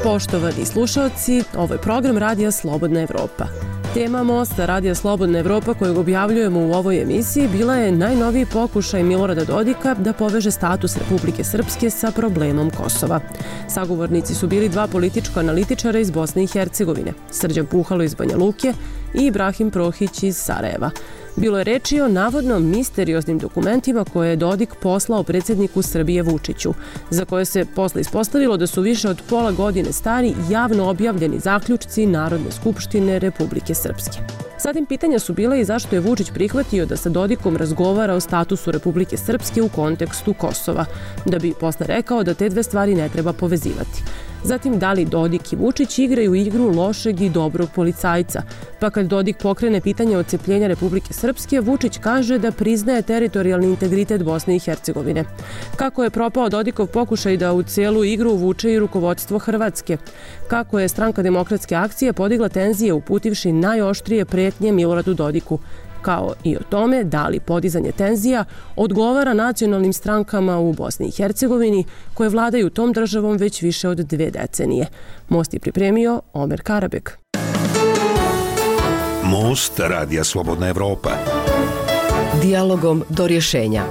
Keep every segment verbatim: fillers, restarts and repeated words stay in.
Poštovani slušalci, ovo je program Radija Slobodna Evropa. Tema Mosta Radija Slobodna Evropa kojeg objavljujemo u ovoj emisiji bila je najnoviji pokušaj Milorada Dodika da poveže status Republike Srpske sa problemom Kosova. Sagovornici su bili dva politička analitičara iz Bosne i Hercegovine, Srđan Puhalo iz Banja Luke i Ibrahim Prohić iz Sarajeva. Bilo je reči o navodno misterioznim dokumentima koje je Dodik poslao predsjedniku Srbije Vučiću, za koje se posle ispostavilo da su više od pola godine stari javno objavljeni zaključci Narodne skupštine Republike Srpske. Zatim pitanja su bila i zašto je Vučić prihvatio da sa Dodikom razgovara o statusu Republike Srpske u kontekstu Kosova, da bi posle rekao da te dve stvari ne treba povezivati. Zatim, da li Dodik i Vučić igraju igru lošeg i dobrog policajca, pa kad Dodik pokrene pitanje odcepljenja Republike Srpske, Vučić kaže da priznaje teritorijalni integritet Bosne i Hercegovine. Kako je propao Dodikov pokušaj da u cijelu igru uvuče i rukovodstvo Hrvatske? Kako je Stranka demokratske akcije podigla tenzije uputivši najoštrije pretnje Miloradu Dodiku? Kao i o tome da li podizanje tenzija odgovara nacionalnim strankama u Bosni i Hercegovini koje vladaju tom državom već više od dve decenije. Most je pripremio Omer Karabek. Most Radija Slobodna Evropa. Dijalogom do rješenja.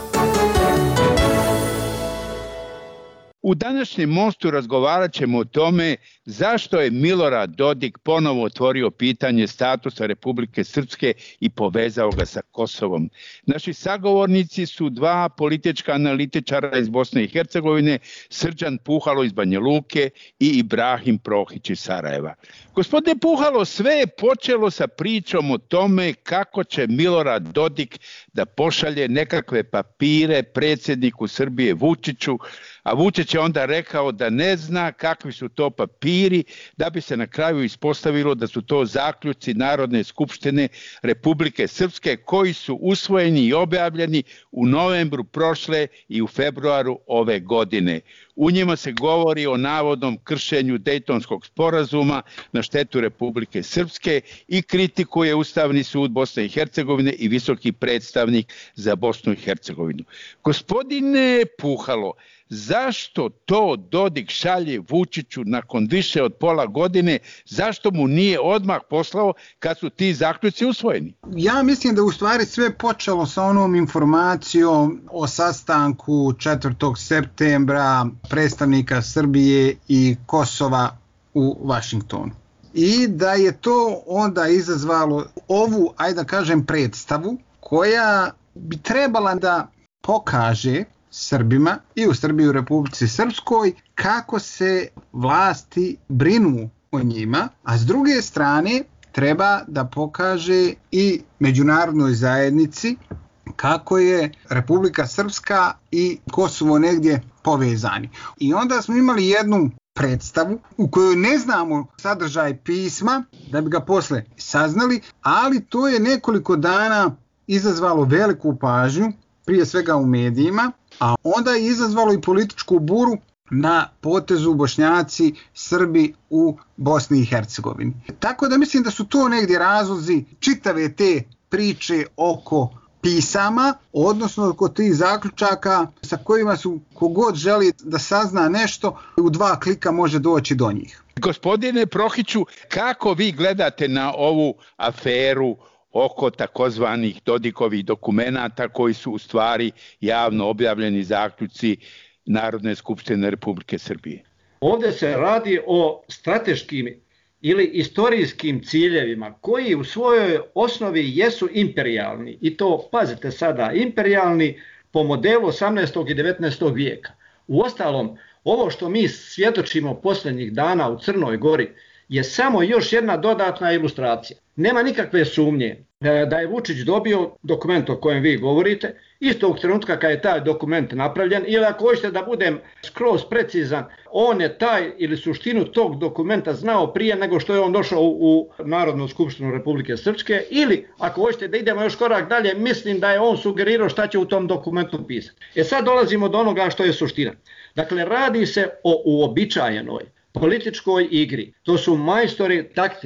U današnjem Mostu razgovarat ćemo o tome zašto je Milorad Dodik ponovo otvorio pitanje statusa Republike Srpske i povezao ga sa Kosovom. Naši sagovornici su dva politička analitičara iz Bosne i Hercegovine, Srđan Puhalo iz Banja Luke i Ibrahim Prohić iz Sarajeva. Gospodine Puhalo, sve je počelo sa pričom o tome kako će Milorad Dodik da pošalje nekakve papire predsjedniku Srbije Vučiću, a Vučić je onda rekao da ne zna kakvi su to papiri, da bi se na kraju ispostavilo da su to zaključci Narodne skupštine Republike Srpske koji su usvojeni i objavljeni u novembru prošle i u februaru ove godine. U njima se govori o navodnom kršenju Dejtonskog sporazuma na štetu Republike Srpske i kritikuje Ustavni sud Bosne i Hercegovine i visoki predstavnik za Bosnu i Hercegovinu. Gospodine Puhalo, zašto to Dodik šalje Vučiću nakon više od pola godine? Zašto mu nije odmah poslao kad su ti zaključci usvojeni? Ja mislim da u stvari sve počelo sa onom informacijom o sastanku četvrtog septembra predstavnika Srbije i Kosova u Vašingtonu. I da je to onda izazvalo ovu, ajde da kažem, predstavu koja bi trebala da pokaže Srbima i u Srbiji u Republici Srpskoj kako se vlasti brinu o njima, a s druge strane treba da pokaže i međunarodnoj zajednici kako je Republika Srpska i Kosovo negdje povezani. I onda smo imali jednu predstavu u kojoj ne znamo sadržaj pisma da bi ga posle saznali, ali to je nekoliko dana izazvalo veliku pažnju, prije svega u medijima, a onda je izazvalo i političku buru na potezu Bošnjaci, Srbi u Bosni i Hercegovini. Tako da mislim da su to negdje razlozi čitave te priče oko pisama, odnosno oko tih zaključaka sa kojima su kogod želi da sazna nešto, u dva klika može doći do njih. Gospodine Prohiću, kako vi gledate na ovu aferu oko takozvanih Dodikovih dokumenata koji su u stvari javno objavljeni zaključci Narodne skupštine Republike Srbije? Ovdje se radi o strateškim ili istorijskim ciljevima koji u svojoj osnovi jesu imperijalni. I to, pazite sada, imperijalni po modelu osamnaestog i devetnaestog vijeka. Uostalom, ovo što mi svjedočimo posljednjih dana u Crnoj Gori je samo još jedna dodatna ilustracija. Nema nikakve sumnje da je Vučić dobio dokument o kojem vi govorite, istog trenutka kad je taj dokument napravljen, ili ako hoćete da budem skroz precizan, on je taj ili suštinu tog dokumenta znao prije nego što je on došao u Narodnu skupštinu Republike Srpske, ili ako hoćete da idemo još korak dalje, mislim da je on sugerirao šta će u tom dokumentu pisati. E sad dolazimo do onoga što je suština. Dakle, radi se o uobičajenoj političkoj igri. To su majstori taktike.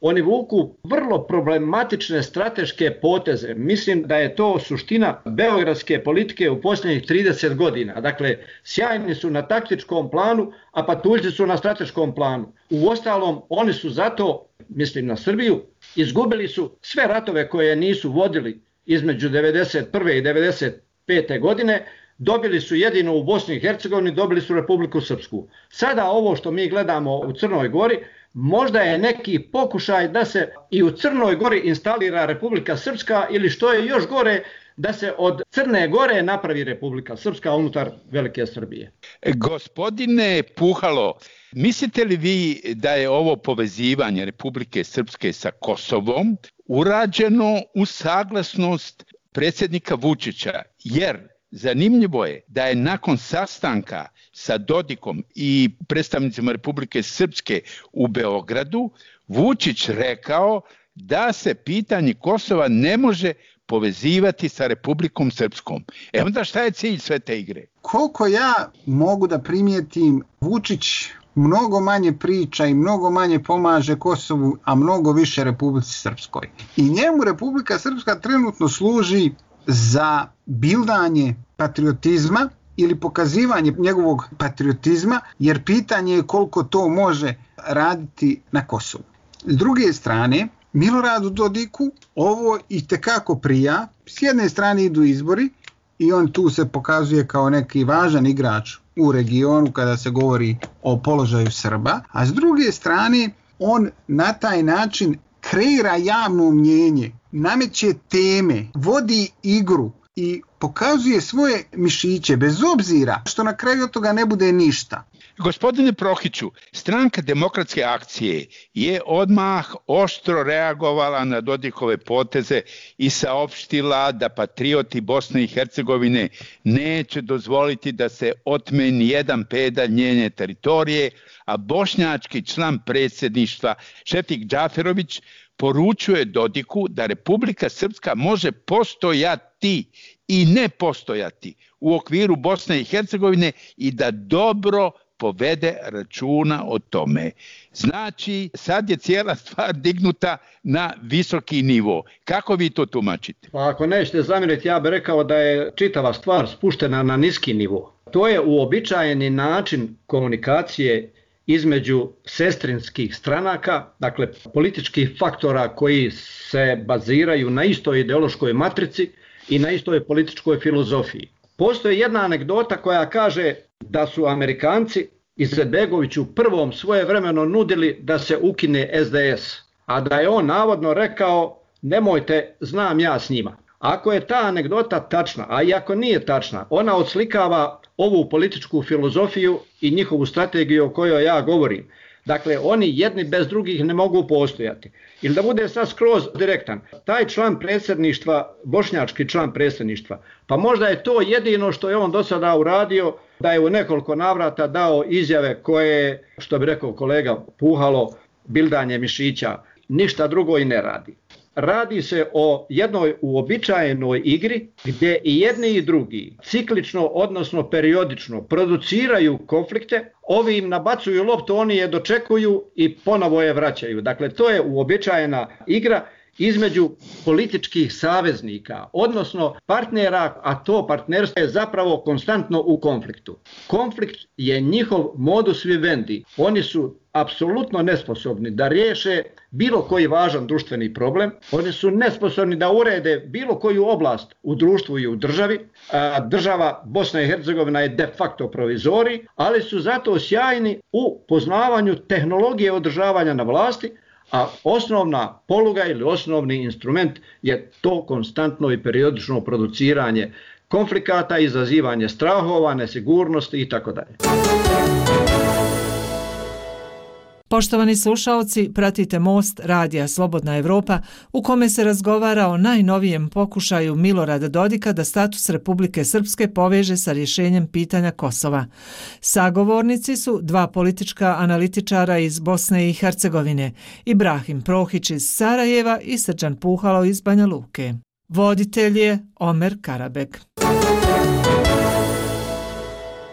oni vuku vrlo problematične strateške poteze. Mislim da je to suština beogradske politike u posljednjih trideset godina. Dakle, sjajni su na taktičkom planu, a patuljci su na strateškom planu. Uostalom, oni su zato, mislim na Srbiju, izgubili su sve ratove koje nisu vodili između devedeset prve i devedeset pete godine, dobili su jedino u Bosni i Hercegovini, dobili su Republiku Srpsku. Sada ovo što mi gledamo u Crnoj Gori, možda je neki pokušaj da se i u Crnoj Gori instalira Republika Srpska ili što je još gore, da se od Crne Gore napravi Republika Srpska unutar Velike Srbije. Gospodine Puhalo, mislite li vi da je ovo povezivanje Republike Srpske sa Kosovom urađeno u saglasnost predsjednika Vučića? Jer zanimljivo je da je nakon sastanka sa Dodikom i predstavnicima Republike Srpske u Beogradu Vučić rekao da se pitanje Kosova ne može povezivati sa Republikom Srpskom. E onda šta je cilj sve te igre? Koliko ja mogu da primijetim, Vučić mnogo manje priča i mnogo manje pomaže Kosovu, a mnogo više Republici Srpskoj. I njemu Republika Srpska trenutno služi za bildanje patriotizma ili pokazivanje njegovog patriotizma, jer pitanje je koliko to može raditi na Kosovu. S druge strane, Miloradu Dodiku ovo itekako prija. S jedne strane idu izbori i on tu se pokazuje kao neki važan igrač u regionu kada se govori o položaju Srba, a s druge strane on na taj način kreira javno mnjenje, nameće teme, vodi igru i pokazuje svoje mišiće bez obzira što na kraju od toga ne bude ništa. Gospodine Prohiću, Stranka demokratske akcije je odmah oštro reagovala na Dodikove poteze i saopštila da patrioti Bosne i Hercegovine neće dozvoliti da se otme ni jedan pedalj njene teritorije, a bošnjački član predsjedništva Šefik Džaferović poručuje Dodiku da Republika Srpska može postojati i ne postojati u okviru Bosne i Hercegovine i da dobro povede računa o tome. Znači, sad je cijela stvar dignuta na visoki nivo. Kako vi to tumačite? Pa ako nećete zamjeriti, ja bih rekao da je čitava stvar spuštena na niski nivo. To je uobičajeni način komunikacije između sestrinskih stranaka, dakle političkih faktora koji se baziraju na istoj ideološkoj matrici i na istoj političkoj filozofiji. Postoji jedna anegdota koja kaže da su Amerikanci Izetbegoviću prvom svojevremeno nudili da se ukine es de es, a da je on navodno rekao nemojte, znam ja s njima. Ako je ta anegdota tačna, a i ako nije tačna, ona odslikava ovu političku filozofiju i njihovu strategiju o kojoj ja govorim. Dakle, oni jedni bez drugih ne mogu postojati. Ili da bude sad skroz direktan, taj član predsjedništva, bošnjački član predsjedništva, pa možda je to jedino što je on do sada uradio, da je u nekoliko navrata dao izjave koje, što bi rekao kolega Puhalo, bildanje mišića, ništa drugo i ne radi. Radi se o jednoj uobičajenoj igri gdje i jedni i drugi ciklično, odnosno periodično produciraju konflikte, ovi im nabacuju loptu, oni je dočekuju i ponovo je vraćaju. Dakle, to je uobičajena igra između političkih saveznika, odnosno partnera, a to partnerstvo je zapravo konstantno u konfliktu. Konflikt je njihov modus vivendi. Oni su apsolutno nesposobni da riješe bilo koji važan društveni problem. Oni su nesposobni da urede bilo koju oblast u društvu i u državi. A država Bosna i Hercegovina je de facto provizorij, ali su zato sjajni u poznavanju tehnologije održavanja na vlasti, a osnovna poluga ili osnovni instrument je to konstantno i periodično produciranje konflikata, izazivanje strahova, nesigurnosti itd. Poštovani slušaoci, pratite Most radija Slobodna Evropa u kome se razgovara o najnovijem pokušaju Milorada Dodika da status Republike Srpske poveže sa rješenjem pitanja Kosova. Sagovornici su dva politička analitičara iz Bosne i Hercegovine, Ibrahim Prohić iz Sarajeva i Srđan Puhalo iz Banja Luke. Voditelj je Omer Karabek.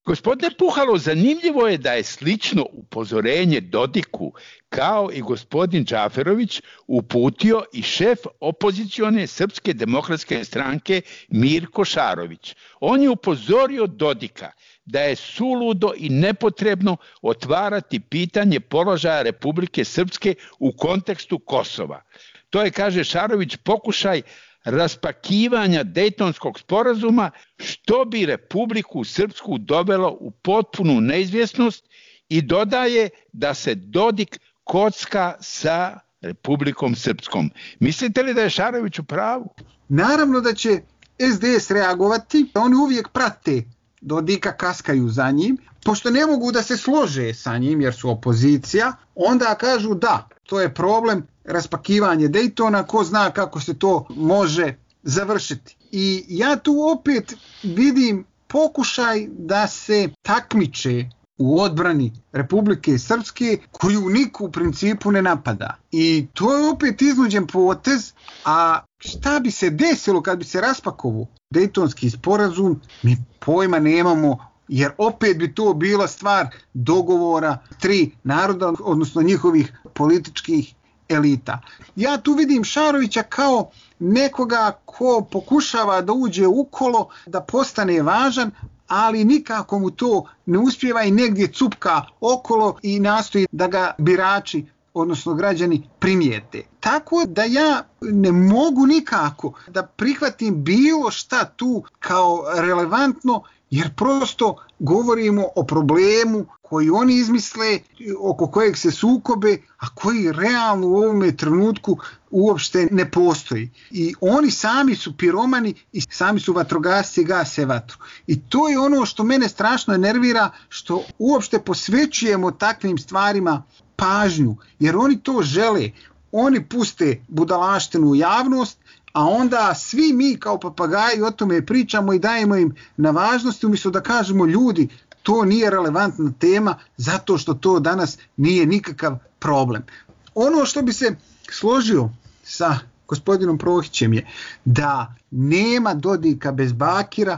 Gospodine Puhalo, zanimljivo je da je slično upozorenje Dodiku kao i gospodin Džaferović uputio i šef opozicione Srpske demokratske stranke Mirko Šarović. On je upozorio Dodika da je suludo i nepotrebno otvarati pitanje položaja Republike Srpske u kontekstu Kosova. To je, kaže Šarović, pokušaj raspakivanja Dejtonskog sporazuma, što bi Republiku Srpsku dovelo u potpunu neizvjesnost, i dodaje da se Dodik kocka sa Republikom Srpskom. Mislite li da je Šarović u pravu? Naravno da će es de es reagovati, oni uvijek prate Dodika, kaskaju za njim, pošto ne mogu da se slože sa njim jer su opozicija, onda kažu da, to je problem, raspakivanje Dejtona, ko zna kako se to može završiti. I ja tu opet vidim pokušaj da se takmiče u odbrani Republike Srpske, koju niko u principu ne napada. I to je opet iznuđen potez, a šta bi se desilo kad bi se raspakovao Dejtonski sporazum, mi pojma nemamo, jer opet bi to bila stvar dogovora tri naroda, odnosno njihovih političkih elita. Ja tu vidim Šarovića kao nekoga ko pokušava da uđe u kolo, da postane važan, ali nikako mu to ne uspijeva i negdje cupka okolo i nastoji da ga birači, odnosno građani, primijete. Tako da ja ne mogu nikako da prihvatim bilo šta tu kao relevantno, jer prosto govorimo o problemu koji oni izmisle, oko kojeg se sukobe, a koji realno u ovome trenutku uopšte ne postoji. I oni sami su piromani i sami su vatrogasci, gase vatru. I to je ono što mene strašno nervira, što uopšte posvećujemo takvim stvarima pažnju, jer oni to žele. Oni puste budalaštinu u javnost, a onda svi mi kao papagaji o tome pričamo i dajemo im na važnosti, umjesto da kažemo ljudi, to nije relevantna tema zato što to danas nije nikakav problem. Ono što bi se složio sa gospodinom Prohićem je da nema Dodika bez Bakira,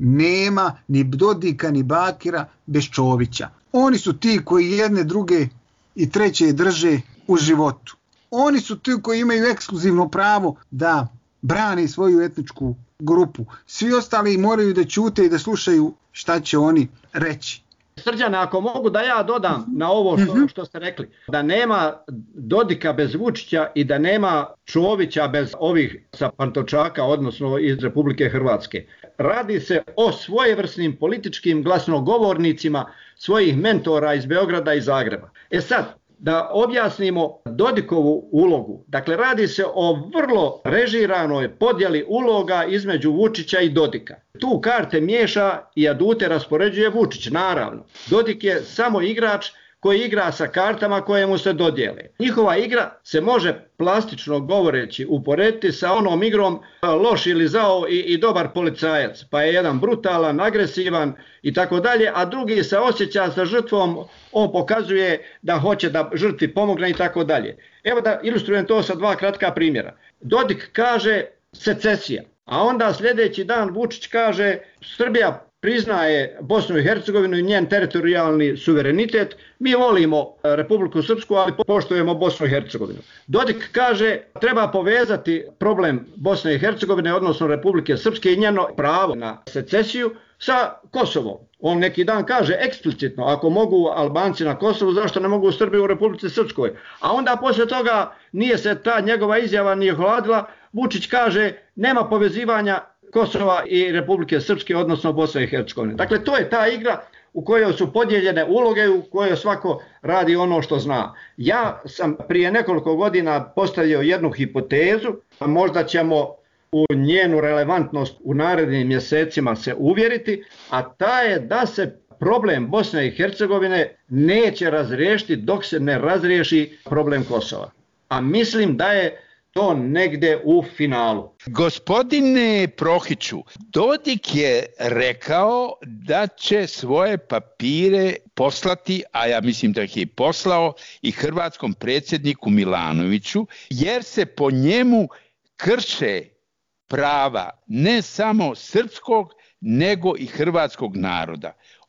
nema ni Dodika ni Bakira bez Čovića. Oni su ti koji jedne, druge i treće drže u životu. Oni su ti koji imaju ekskluzivno pravo da brani svoju etničku grupu. Svi ostali moraju da ćute i da slušaju šta će oni reći. Srđane, ako mogu da ja dodam na ovo što, što ste rekli, da nema Dodika bez Vučića i da nema Čovića bez ovih sa Pantovčaka, odnosno iz Republike Hrvatske. Radi se o svojevrsnim političkim glasnogovornicima svojih mentora iz Beograda i Zagreba. E sad, da objasnimo Dodikovu ulogu. Dakle, radi se o vrlo režiranoj podjeli uloga između Vučića i Dodika. Tu karte miješa i adute raspoređuje Vučić, naravno. Dodik je samo igrač koji igra sa kartama koje mu se dodijele. Njihova igra se može plastično govoreći uporediti sa onom igrom loš ili zao i, i dobar policajac. Pa je jedan brutalan, agresivan i tako dalje, a drugi se osjeća sa žrtvom, on pokazuje da hoće da žrtvi pomogne i tako dalje. Evo da ilustrujem to sa dva kratka primjera. Dodik kaže secesija, a onda sljedeći dan Vučić kaže Srbija priznaje Bosnu i Hercegovinu i njen teritorijalni suverenitet, mi volimo Republiku Srpsku, ali poštujemo Bosnu i Hercegovinu. Dodik kaže treba povezati problem Bosne i Hercegovine, odnosno Republike Srpske i njeno pravo na secesiju sa Kosovom. On neki dan kaže eksplicitno, ako mogu Albanci na Kosovu, zašto ne mogu Srbi u Republici Srpskoj? A onda poslije toga nije se ta njegova izjava nije hladila, Vučić kaže nema povezivanja Kosova i Republike Srpske, odnosno Bosne i Hercegovine. Dakle, to je ta igra u kojoj su podijeljene uloge, u kojoj svako radi ono što zna. Ja sam prije nekoliko godina postavio jednu hipotezu, a možda ćemo u njenu relevantnost u narednim mjesecima se uvjeriti, a ta je da se problem Bosne i Hercegovine neće razriješiti dok se ne razriješi problem Kosova. A mislim da je to negde u finalu. Gospodine Prohiću, Dodik je rekao da će svoje papire poslati, a ja mislim da ih je poslao, i hrvatskom predsjedniku Milanoviću, jer se po njemu krše prava ne samo srpskog, nego i hrvatskog naroda.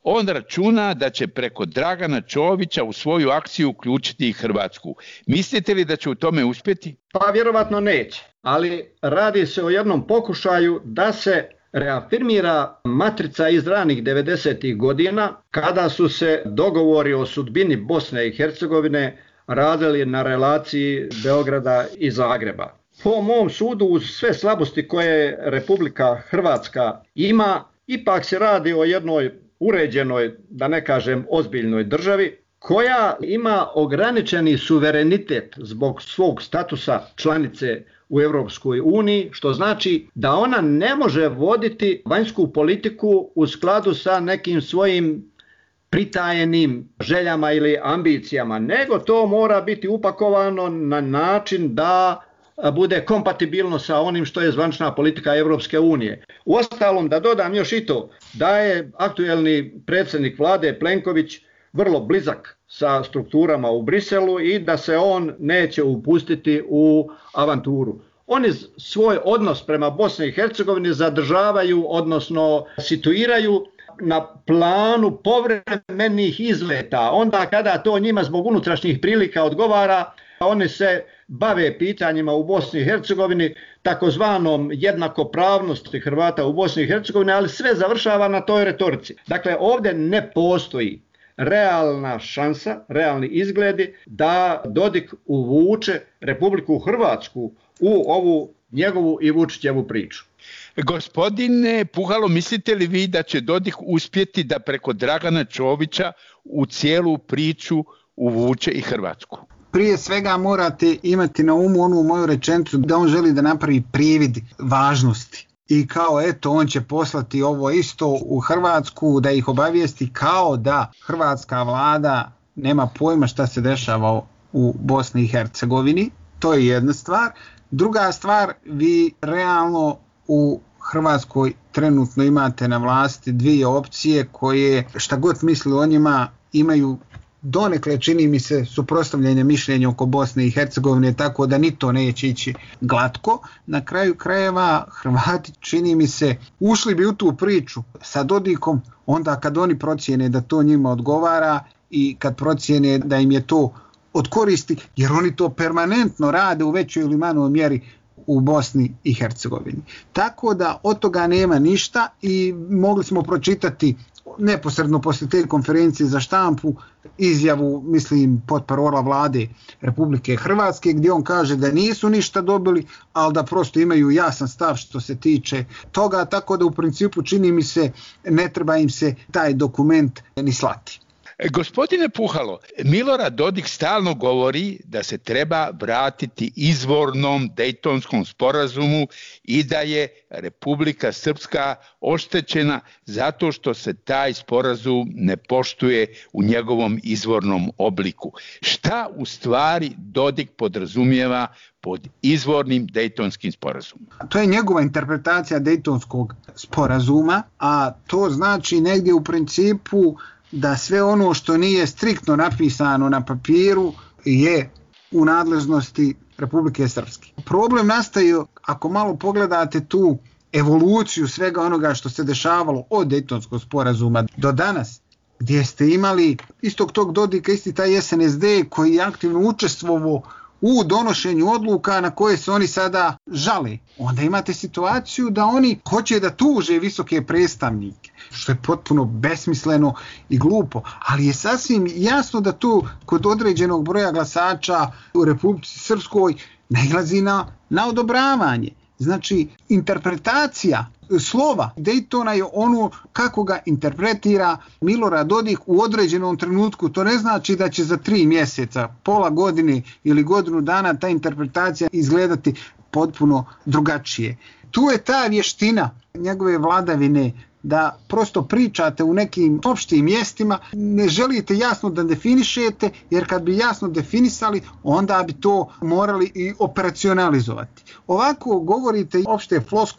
On računa da će preko Dragana Čovića u svoju akciju uključiti i Hrvatsku. Mislite li da će u tome uspjeti? Pa vjerovatno neće, ali radi se o jednom pokušaju da se reafirmira matrica iz ranih devedesetih godina, kada su se dogovori o sudbini Bosne i Hercegovine radili na relaciji Beograda i Zagreba. Po mom sudu, uz sve slabosti koje Republika Hrvatska ima, ipak se radi o jednoj uređenoj, da ne kažem ozbiljnoj državi, koja ima ograničeni suverenitet zbog svog statusa članice u Europskoj uniji, što znači da ona ne može voditi vanjsku politiku u skladu sa nekim svojim pritajenim željama ili ambicijama, nego to mora biti upakovano na način da bude kompatibilno sa onim što je zvanična politika Europske unije. Uostalom, da dodam još i to, da je aktuelni predsjednik vlade Plenković vrlo blizak sa strukturama u Briselu i da se on neće upustiti u avanturu. Oni svoj odnos prema Bosni i Hercegovini zadržavaju, odnosno situiraju na planu povremenih izleta. Onda kada to njima zbog unutrašnjih prilika odgovara, oni se bave pitanjima u Bosni i Hercegovini, takozvanom jednakopravnosti Hrvata u Bosni i Hercegovini, ali sve završava na toj retorici. Dakle, ovdje ne postoji realna šansa, realni izgledi da Dodik uvuče Republiku Hrvatsku u ovu njegovu i Vučićevu priču. Gospodine Puhalo, mislite li vi da će Dodik uspjeti da preko Dragana Čovića u cijelu priču uvuče i Hrvatsku? Prije svega morate imati na umu onu moju rečenicu da on želi da napravi privid važnosti. I kao eto, on će poslati ovo isto u Hrvatsku, da ih obavijesti kao da hrvatska vlada nema pojma šta se dešava u Bosni i Hercegovini. To je jedna stvar. Druga stvar, vi realno u Hrvatskoj trenutno imate na vlasti dvije opcije koje, šta god misli o njima, imaju donekle, čini mi se, suprotstavljanje mišljenja oko Bosne i Hercegovine, tako da ni to neće ići glatko. Na kraju krajeva Hrvati, čini mi se, ušli bi u tu priču sa Dodikom onda kad oni procijene da to njima odgovara i kad procijene da im je to od koristi, jer oni to permanentno rade u većoj ili manjoj mjeri u Bosni i Hercegovini. Tako da od toga nema ništa i mogli smo pročitati neposredno poslije te konferencije za štampu izjavu, mislim, potparola vlade Republike Hrvatske, gdje on kaže da nisu ništa dobili, ali da prosto imaju jasan stav što se tiče toga, tako da u principu, čini mi se, ne treba im se taj dokument ni slati. Gospodine Puhalo, Milorad Dodik stalno govori da se treba vratiti izvornom Dejtonskom sporazumu i da je Republika Srpska oštećena zato što se taj sporazum ne poštuje u njegovom izvornom obliku. Šta u stvari Dodik podrazumijeva pod izvornim Dejtonskim sporazumom? To je njegova interpretacija Dejtonskog sporazuma, a to znači negdje u principu da sve ono što nije striktno napisano na papiru je u nadležnosti Republike Srpske. Problem nastaje ako malo pogledate tu evoluciju svega onoga što se dešavalo od Dejtonskog sporazuma do danas, gdje ste imali istog tog Dodika, isti taj S N S D koji je aktivno učestvovao u donošenju odluka na koje se oni sada žale. Onda imate situaciju da oni hoće da tuže visoke predstavnike, što je potpuno besmisleno i glupo, ali je sasvim jasno da tu kod određenog broja glasača u Republici Srpskoj nailazi na, na odobravanje. Znači, interpretacija slova Dejtona je ono kako ga interpretira Milorad Dodik u određenom trenutku. To ne znači da će za tri mjeseca, pola godine ili godinu dana ta interpretacija izgledati potpuno drugačije. Tu je ta vještina njegove vladavine da prosto pričate u nekim opštim mjestima, ne želite jasno da definišete, jer kad bi jasno definisali, onda bi to morali i operacionalizovati. Ovako govorite opšte floskule,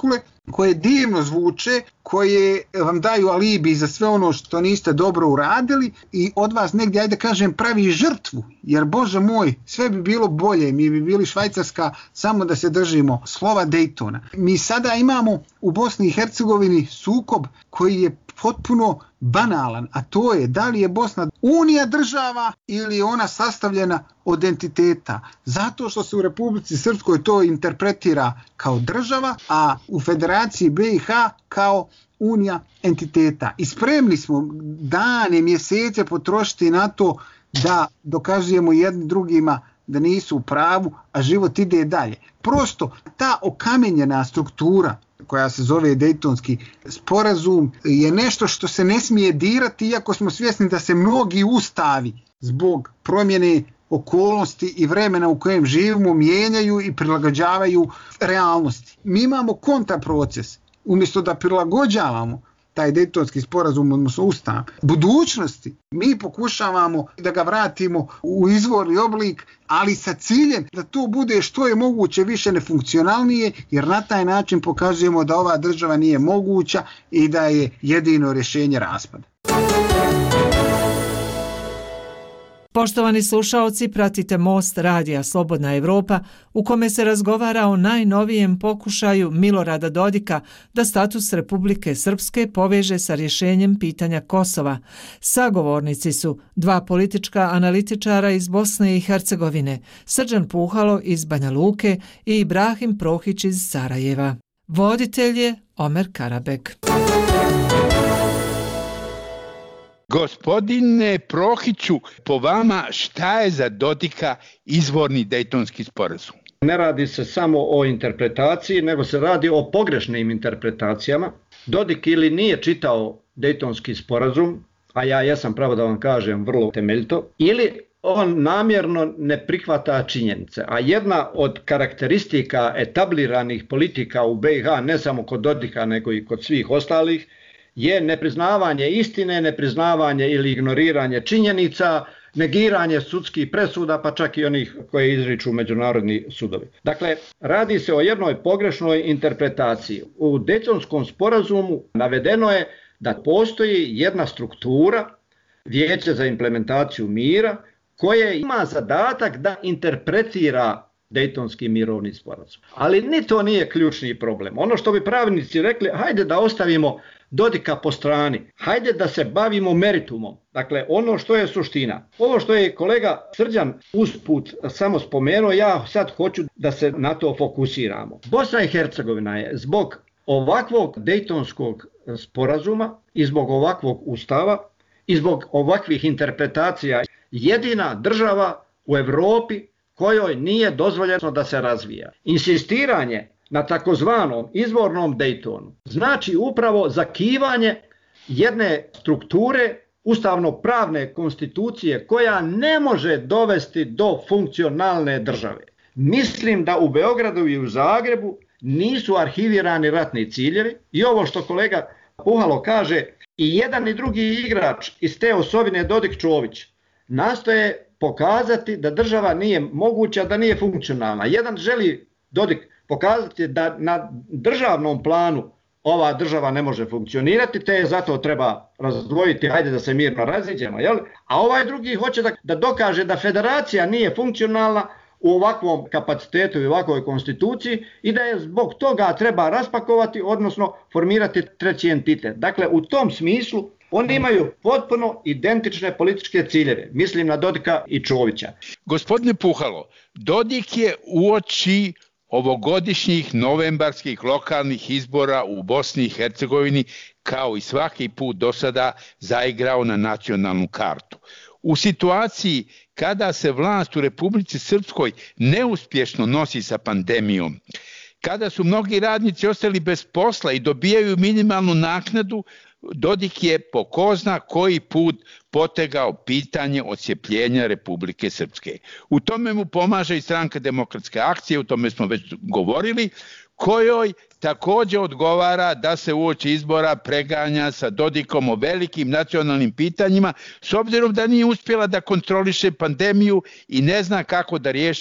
koje divno zvuče, koje vam daju alibi za sve ono što niste dobro uradili i od vas negdje, ajde kažem, pravi žrtvu, jer Bože moj, sve bi bilo bolje, mi bi bili Švajcarska samo da se držimo slova Daytona. Mi sada imamo u Bosni i Hercegovini sukob koji je potpuno banalan, a to je da li je Bosna unija država ili je ona sastavljena od entiteta. Zato što se u Republici Srpskoj to interpretira kao država, a u Federaciji B i H kao unija entiteta. I spremni smo dane, mjesece potrošiti na to da dokazujemo jedni drugima da nisu u pravu, a život ide dalje. Prosto ta okamenjena struktura koja se zove Dejtonski sporazum je nešto što se ne smije dirati, iako smo svjesni da se mnogi ustavi zbog promjene okolnosti i vremena u kojem živimo mijenjaju i prilagođavaju realnosti. Mi imamo kontraproces. Umjesto da prilagođavamo taj Dejtonski sporazum, odnosno ustav budućnosti, mi pokušavamo da ga vratimo u izvorni oblik, ali sa ciljem da to bude što je moguće više nefunkcionalnije, jer na taj način pokazujemo da ova država nije moguća i da je jedino rješenje raspad. Poštovani slušaoci, pratite Most radija Slobodna Evropa u kome se razgovara o najnovijem pokušaju Milorada Dodika da status Republike Srpske poveže sa rješenjem pitanja Kosova. Sagovornici su dva politička analitičara iz Bosne i Hercegovine, Srđan Puhalo iz Banja Luke i Ibrahim Prohić iz Sarajeva. Voditelj je Omer Karabek. Gospodine Prohiću, po vama šta je za Dodika izvorni Dejtonski sporazum? Ne radi se samo o interpretaciji, nego se radi o pogrešnim interpretacijama. Dodik ili nije čitao Dejtonski sporazum, a ja jesam, pravo da vam kažem, vrlo temeljito, ili on namjerno ne prihvata činjenice. A jedna od karakteristika etabliranih politika u B i H, ne samo kod Dodika, nego i kod svih ostalih, je nepriznavanje istine, nepriznavanje ili ignoriranje činjenica, negiranje sudskih presuda, pa čak i onih koje izriču međunarodni sudovi. Dakle, radi se o jednoj pogrešnoj interpretaciji. U Dejtonskom sporazumu navedeno je da postoji jedna struktura, Vijeće za implementaciju mira, koje ima zadatak da interpretira Dejtonski mirovni sporazum. Ali ni to nije ključni problem. Ono što bi pravnici rekli, hajde da ostavimo Dodika po strani, hajde da se bavimo meritumom. Dakle, ono što je suština. Ovo što je kolega Srđan usput samo spomenuo, ja sad hoću da se na to fokusiramo. Bosna i Hercegovina je zbog ovakvog Dejtonskog sporazuma i zbog ovakvog ustava i zbog ovakvih interpretacija jedina država u Europi kojoj nije dozvoljeno da se razvija. Insistiranje na takozvanom izvornom Dejtonu znači upravo zakivanje jedne strukture ustavno-pravne konstitucije koja ne može dovesti do funkcionalne države. Mislim da u Beogradu i u Zagrebu nisu arhivirani ratni ciljevi i ovo što kolega Puhalo kaže, i jedan i drugi igrač iz te osovine Dodik-Čović nastoje pokazati da država nije moguća, da nije funkcionalna. Jedan želi, Dodik, pokazati da na državnom planu ova država ne može funkcionirati, te zato treba razdvojiti, hajde da se mirno raziđemo, jel? A ovaj drugi hoće da, da dokaže da federacija nije funkcionalna u ovakvom kapacitetu i ovakvoj konstituciji i da je zbog toga treba raspakovati, odnosno formirati treći entitet. Dakle, u tom smislu oni imaju potpuno identične političke ciljeve. Mislim na Dodika i Čovića. Gospodine Puhalo, Dodik je uoči ovogodišnjih novembarskih lokalnih izbora u Bosni i Hercegovini kao i svaki put do sada zaigrao na nacionalnu kartu. U situaciji kada se vlast u Republici Srpskoj neuspješno nosi sa pandemijom, kada su mnogi radnici ostali bez posla i dobijaju minimalnu naknadu, Dodik je po ko zna koji put potegao pitanje odcijepljenja Republike Srpske. U tome mu pomaže i Stranka demokratske akcije, u tome smo već govorili, kojoj također odgovara da se uoči izbora preganja sa Dodikom o velikim nacionalnim pitanjima, s obzirom da nije uspjela da kontroliše pandemiju i ne zna kako da riješi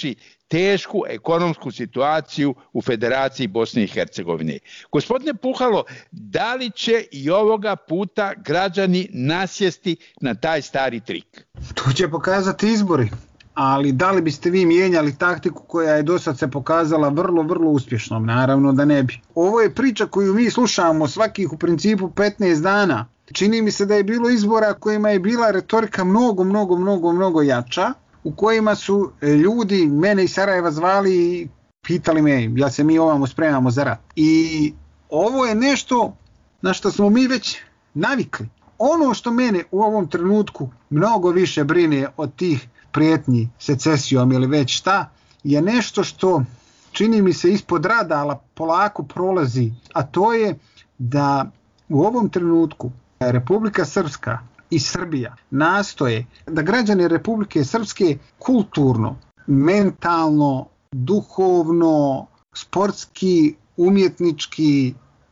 tešku ekonomsku situaciju u Federaciji Bosne i Hercegovine. Gospodine Puhalo, da li će i ovoga puta građani nasjesti na taj stari trik? To će pokazati izbori, ali da li biste vi mijenjali taktiku koja je do sad se pokazala vrlo, vrlo uspješnom? Naravno da ne bi. Ovo je priča koju mi slušamo svakih u principu petnaest dana. Čini mi se da je bilo izbora kojima je bila retorika mnogo, mnogo, mnogo, mnogo jača, u kojima su ljudi mene iz Sarajeva zvali i pitali me jel se mi ovamo spremamo za rat. I ovo je nešto na što smo mi već navikli. Ono što mene u ovom trenutku mnogo više brine od tih prijetnji secesijom ili već šta, je nešto što čini mi se ispod radara polako prolazi, a to je da u ovom trenutku Republika Srpska i Srbija nastoje da građane Republike Srpske kulturno, mentalno, duhovno, sportski, umjetnički,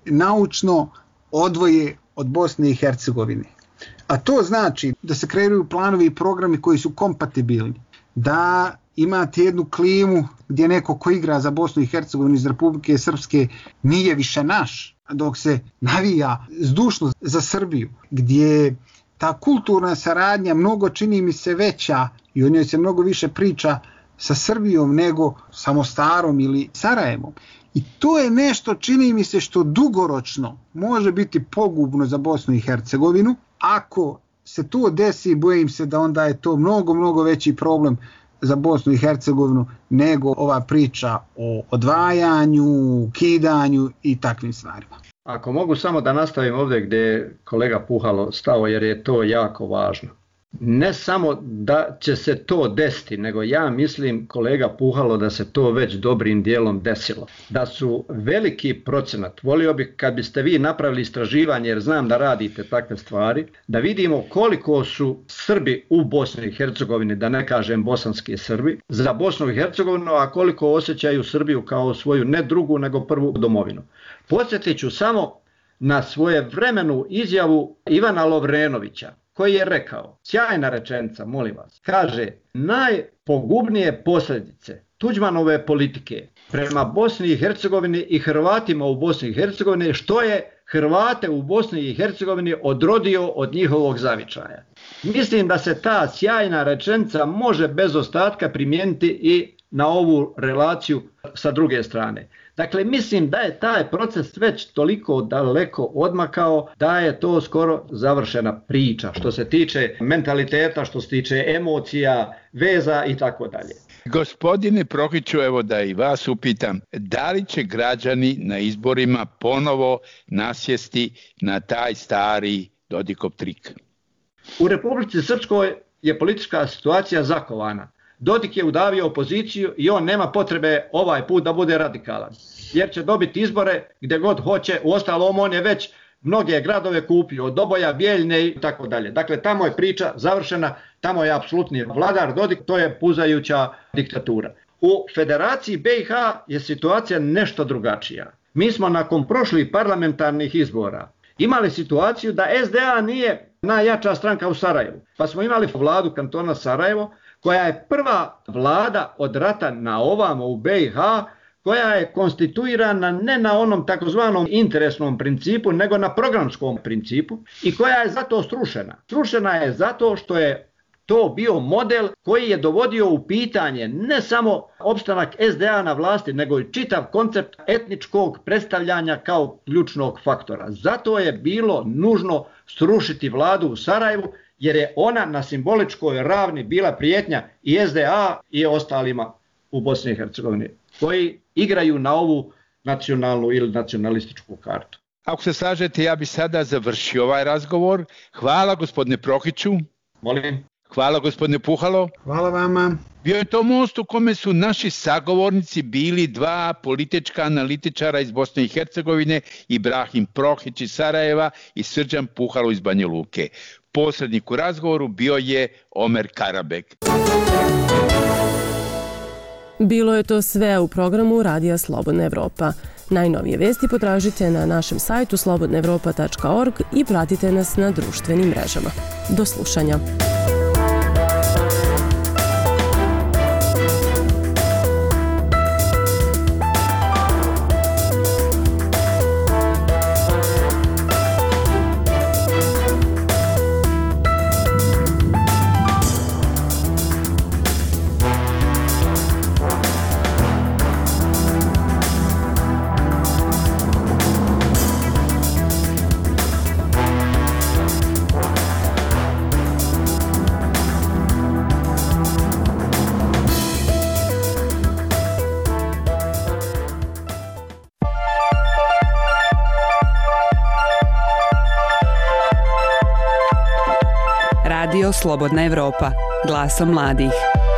naučno odvoje od Bosne i Hercegovine. A to znači da se kreiraju planovi i programi koji su kompatibilni, da imate jednu klimu gdje neko ko igra za Bosnu i Hercegovinu iz Republike Srpske nije više naš, dok se navija zdušno za Srbiju, gdje ta kulturna saradnja mnogo čini mi se veća i o njoj se mnogo više priča sa Srbijom nego sa Mostarom ili Sarajevom. I to je nešto čini mi se što dugoročno može biti pogubno za Bosnu i Hercegovinu. Ako se to desi, bojim se da onda je to mnogo, mnogo veći problem za Bosnu i Hercegovinu nego ova priča o odvajanju, kidanju i takvim stvarima. Ako mogu samo da nastavim ovdje gdje je kolega Puhalo stao, jer je to jako važno. Ne samo da će se to desiti, nego ja mislim, kolega Puhalo, da se to već dobrim dijelom desilo. Da su veliki procenat, volio bih kad biste vi napravili istraživanje, jer znam da radite takve stvari, da vidimo koliko su Srbi u Bosni i Hercegovini, da ne kažem bosanski Srbi, za Bosnu i Hercegovinu, a koliko osjećaju Srbiju kao svoju ne drugu, nego prvu domovinu. Podsjetit ću samo na svojevremenu izjavu Ivana Lovrenovića, koji je rekao, sjajna rečenica, molim vas, kaže, najpogubnije posljedice Tuđmanove politike prema Bosni i Hercegovini i Hrvatima u Bosni i Hercegovini, što je Hrvate u Bosni i Hercegovini odrodio od njihovog zavičaja. Mislim da se ta sjajna rečenica može bez ostatka primijeniti i na ovu relaciju sa druge strane. Dakle, mislim da je taj proces već toliko daleko odmakao da je to skoro završena priča što se tiče mentaliteta, što se tiče emocija, veza i tako dalje. Gospodine Prohiću, evo da i vas upitam, da li će građani na izborima ponovo nasjesti na taj stari Dodikov trik? U Republici Srpskoj je politička situacija zakovana. Dodik je udavio opoziciju i on nema potrebe ovaj put da bude radikalan, jer će dobiti izbore gdje god hoće, uostalom on je već mnoge gradove kupio, od Doboja, Bijeljne i tako dalje. Dakle, tamo je priča završena, tamo je apsolutni vladar Dodik, to je puzajuća diktatura. U Federaciji B i H je situacija nešto drugačija. Mi smo nakon prošlih parlamentarnih izbora imali situaciju da S D A nije najjača stranka u Sarajevu, pa smo imali vladu kantona Sarajevo, koja je prva vlada od rata na ovamo u B i H, koja je konstituirana ne na onom takozvanom interesnom principu, nego na programskom principu i koja je zato srušena. Srušena je zato što je to bio model koji je dovodio u pitanje ne samo opstanak S D A na vlasti, nego i čitav koncept etničkog predstavljanja kao ključnog faktora. Zato je bilo nužno srušiti vladu u Sarajevu, jer je ona na simboličkoj ravni bila prijetnja i S D A i ostalima u Bosni i Hercegovini, koji igraju na ovu nacionalnu ili nacionalističku kartu. Ako se slažete, ja bih sada završio ovaj razgovor. Hvala gospodine Prohiću. Molim. Hvala gospodine Puhalo. Hvala vama. Bio je to most u kome su naši sagovornici bili dva politička analitičara iz Bosne i Hercegovine, Ibrahim Prohić iz Sarajeva i Srđan Puhalo iz Banja Luke. Posrednik u razgovoru bio je Omer Karabek. Bilo je to sve u programu Radija Slobodna Evropa. Najnovije vesti potražite na našem sajtu slobodna evropa tačka org i pratite nas na društvenim mrežama. Do slušanja. Radio Slobodna Evropa, glasom mladih.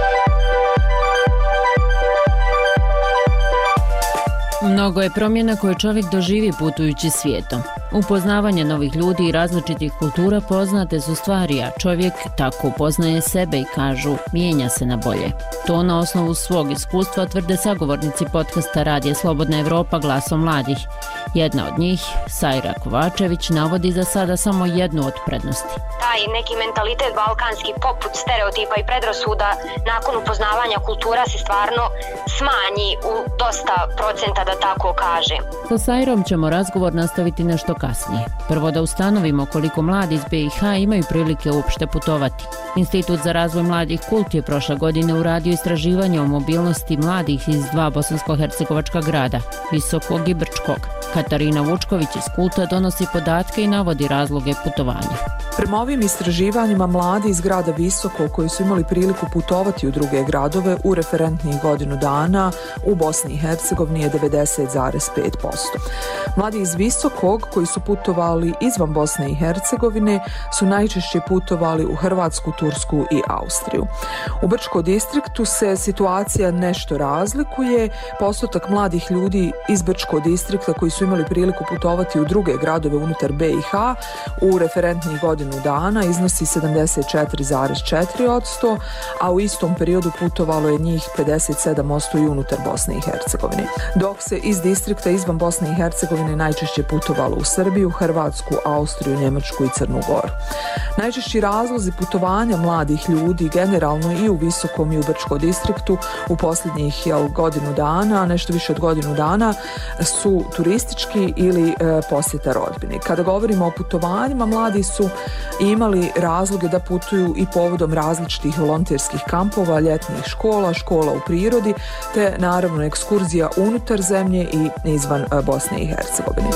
Mnogo je promjena koje čovjek doživi putujući svijetom. Upoznavanje novih ljudi i različitih kultura poznate su stvari, a čovjek tako upoznaje sebe i kažu mijenja se na bolje. To na osnovu svog iskustva tvrde sagovornici podcasta Radija Slobodna Evropa glasom mladih. Jedna od njih, Sajra Kovačević, navodi za sada samo jednu od prednosti. Taj neki mentalitet balkanski poput stereotipa i predrasuda nakon upoznavanja kultura se stvarno smanji u dosta procenta, da tako kažem. Sa Sajrom ćemo razgovor nastaviti nešto kasnije. Prvo da ustanovimo koliko mladi iz B i H imaju prilike uopšte putovati. Institut za razvoj mladih Kult je prošle godine uradio istraživanje o mobilnosti mladih iz dva bosansko-hercegovačka grada, Visokog i Brčkog. Katarina Vučković iz Kulta donosi podatke i navodi razloge putovanja. Prema ovim istraživanjima mladi iz grada Visoko koji su imali priliku putovati u druge gradove u referentnih godinu dana u Bosni i Hercegovini je devedeset zarez pet posto. Mladi iz Visokog koji su putovali izvan Bosne i Hercegovine su najčešće putovali u Hrvatsku, Tursku i Austriju. U Brčkom distriktu se situacija nešto razlikuje. Postotak mladih ljudi iz Brčkog distrikta koji su imali priliku putovati u druge gradove unutar B i H u referentnih godinu dana iznosi sedamdeset četiri zarez četiri posto, a u istom periodu putovalo je njih pedeset sedam posto i unutar Bosne i Hercegovine. Dok se iz distrikta izvan Bosne i Hercegovine najčešće putovalo u Srbiju, Hrvatsku, Austriju, Njemačku i Crnu Goru. Najčešći razlozi putovanja mladih ljudi generalno i u Visokom i u Brčkom distriktu u posljednjih jel, godinu dana, nešto više od godinu dana, su turistički ili e, posjeta rodbini. Kada govorimo o putovanjima, mladi su imali razloge da putuju i povodom različitih volonterskih kampova, ljetnih škola, škola u prirodi, te naravno ekskurzija unutar zemlje i izvan Bosne i Hercegovine.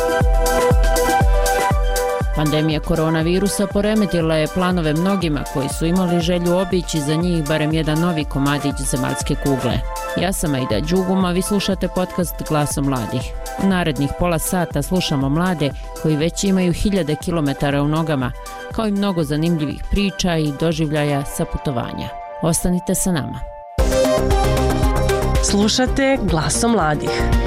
Pandemija koronavirusa poremetila je planove mnogima koji su imali želju obići za njih barem jedan novi komadić zemaljske kugle. Ja sam Aida Đuguma, vi slušate podcast Glasom mladih. U narednih pola sata slušamo mlade koji već imaju hiljade kilometara u nogama, kao i mnogo zanimljivih priča i doživljaja sa putovanja. Ostanite sa nama. Slušate Glasom mladih.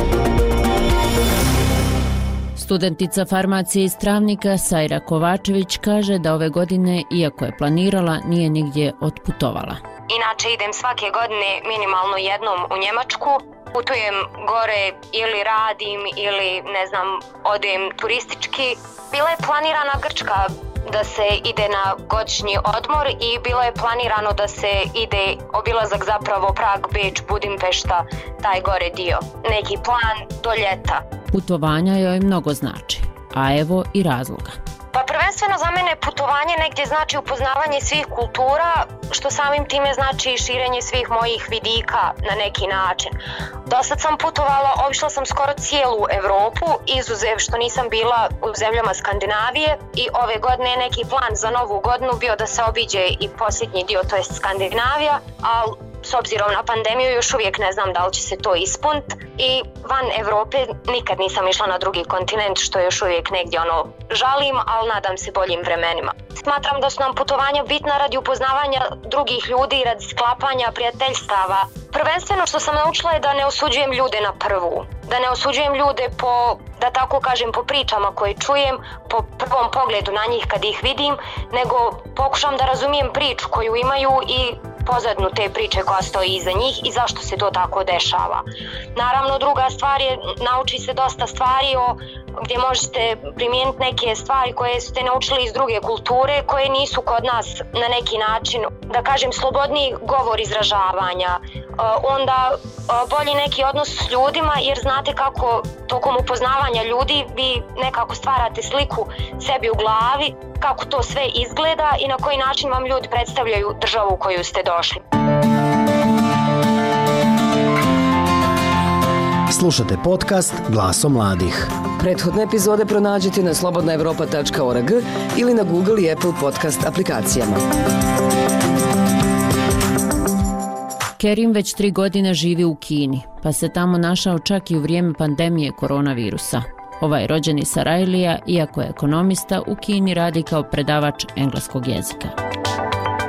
Studentica farmacije iz Travnika Sajra Kovačević kaže da ove godine, iako je planirala, nije nigdje otputovala. Inače idem svake godine minimalno jednom u Njemačku. Putujem gore ili radim ili ne znam, odem turistički. Bila je planirana Grčka da se ide na godišnji odmor i bilo je planirano da se ide obilazak zapravo Prag, Beč, Budimpešta, taj gore dio. Neki plan do ljeta. Putovanja joj mnogo znači, a evo i razloga. Pa prvenstveno za mene putovanje negdje znači upoznavanje svih kultura, što samim time znači i širenje svih mojih vidika na neki način. Dosad sam putovala, obišla sam skoro cijelu Evropu, izuzev što nisam bila u zemljama Skandinavije i ove godine je neki plan za novu godinu bio da se obiđe i posljednji dio, to jest Skandinavija, ali s obzirom na pandemiju još uvijek ne znam da li će se to ispuniti i van Evrope nikad nisam išla na drugi kontinent, što još uvijek negdje ono žalim, ali nadam se boljim vremenima. Smatram da su nam putovanja bitna radi upoznavanja drugih ljudi i radi sklapanja prijateljstava. Prvenstveno što sam naučila je da ne osuđujem ljude na prvu, da ne osuđujem ljude po, da tako kažem, po pričama koje čujem, po prvom pogledu na njih kad ih vidim, nego pokušam da razumijem priču koju imaju i pozadnu te priče koja stoji iza njih i zašto se to tako dešava. Naravno, druga stvar je, nauči se dosta stvari o gdje možete primijeniti neke stvari koje ste naučili iz druge kulture, koje nisu kod nas na neki način, da kažem, slobodniji govor izražavanja, onda bolji neki odnos s ljudima, jer znate kako tokom upoznavanja ljudi vi nekako stvarate sliku sebi u glavi, kako to sve izgleda i na koji način vam ljudi predstavljaju državu u koju ste došli. Slušate podcast Glasom mladih. Prethodne epizode pronađite na slobodna evropa tačka org ili na Google i Apple podcast aplikacijama. Kerim već tri godine živi u Kini, pa se tamo našao čak i u vrijeme pandemije koronavirusa. Ovaj rođeni Sarajlija, iako je ekonomista, u Kini radi kao predavač engleskog jezika.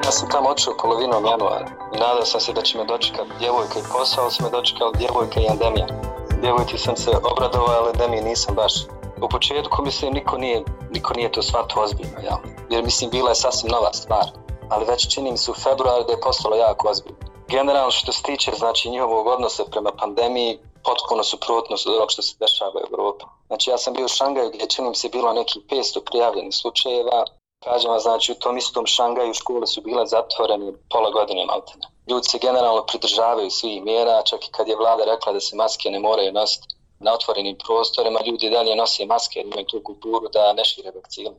Ja sam tamo otišao polovinom januara i nadao sam se da će me dočekati djevojka i posao, su me dočekali djevojka i endemija. Djevojci sam se obradovao, ali endemiji nisam baš. U početku mislim niko nije, niko nije to shvatio ozbiljno, jel? Jer mislim bila je sasvim nova stvar, ali već čini mi se u februaru da je postalo jako ozbiljno. Generalno što se tiče znači njihovog odnosa prema pandemiji, potpuno suprotno od onog što se dešava u Evropi. Znači ja sam bio u Šangaju gdje čini mi se bilo nekih petsto prijavljenih slučajeva. Kažem vam, znači u tom istom Šangaju škole su bile zatvorene pola godine maltene. Ljudi se generalno pridržavaju svih mjera, čak i kad je vlada rekla da se maske ne moraju nositi na otvorenim prostorima, ljudi dalje nose maske jer imaju tu kulturu da ne šire vakcinu.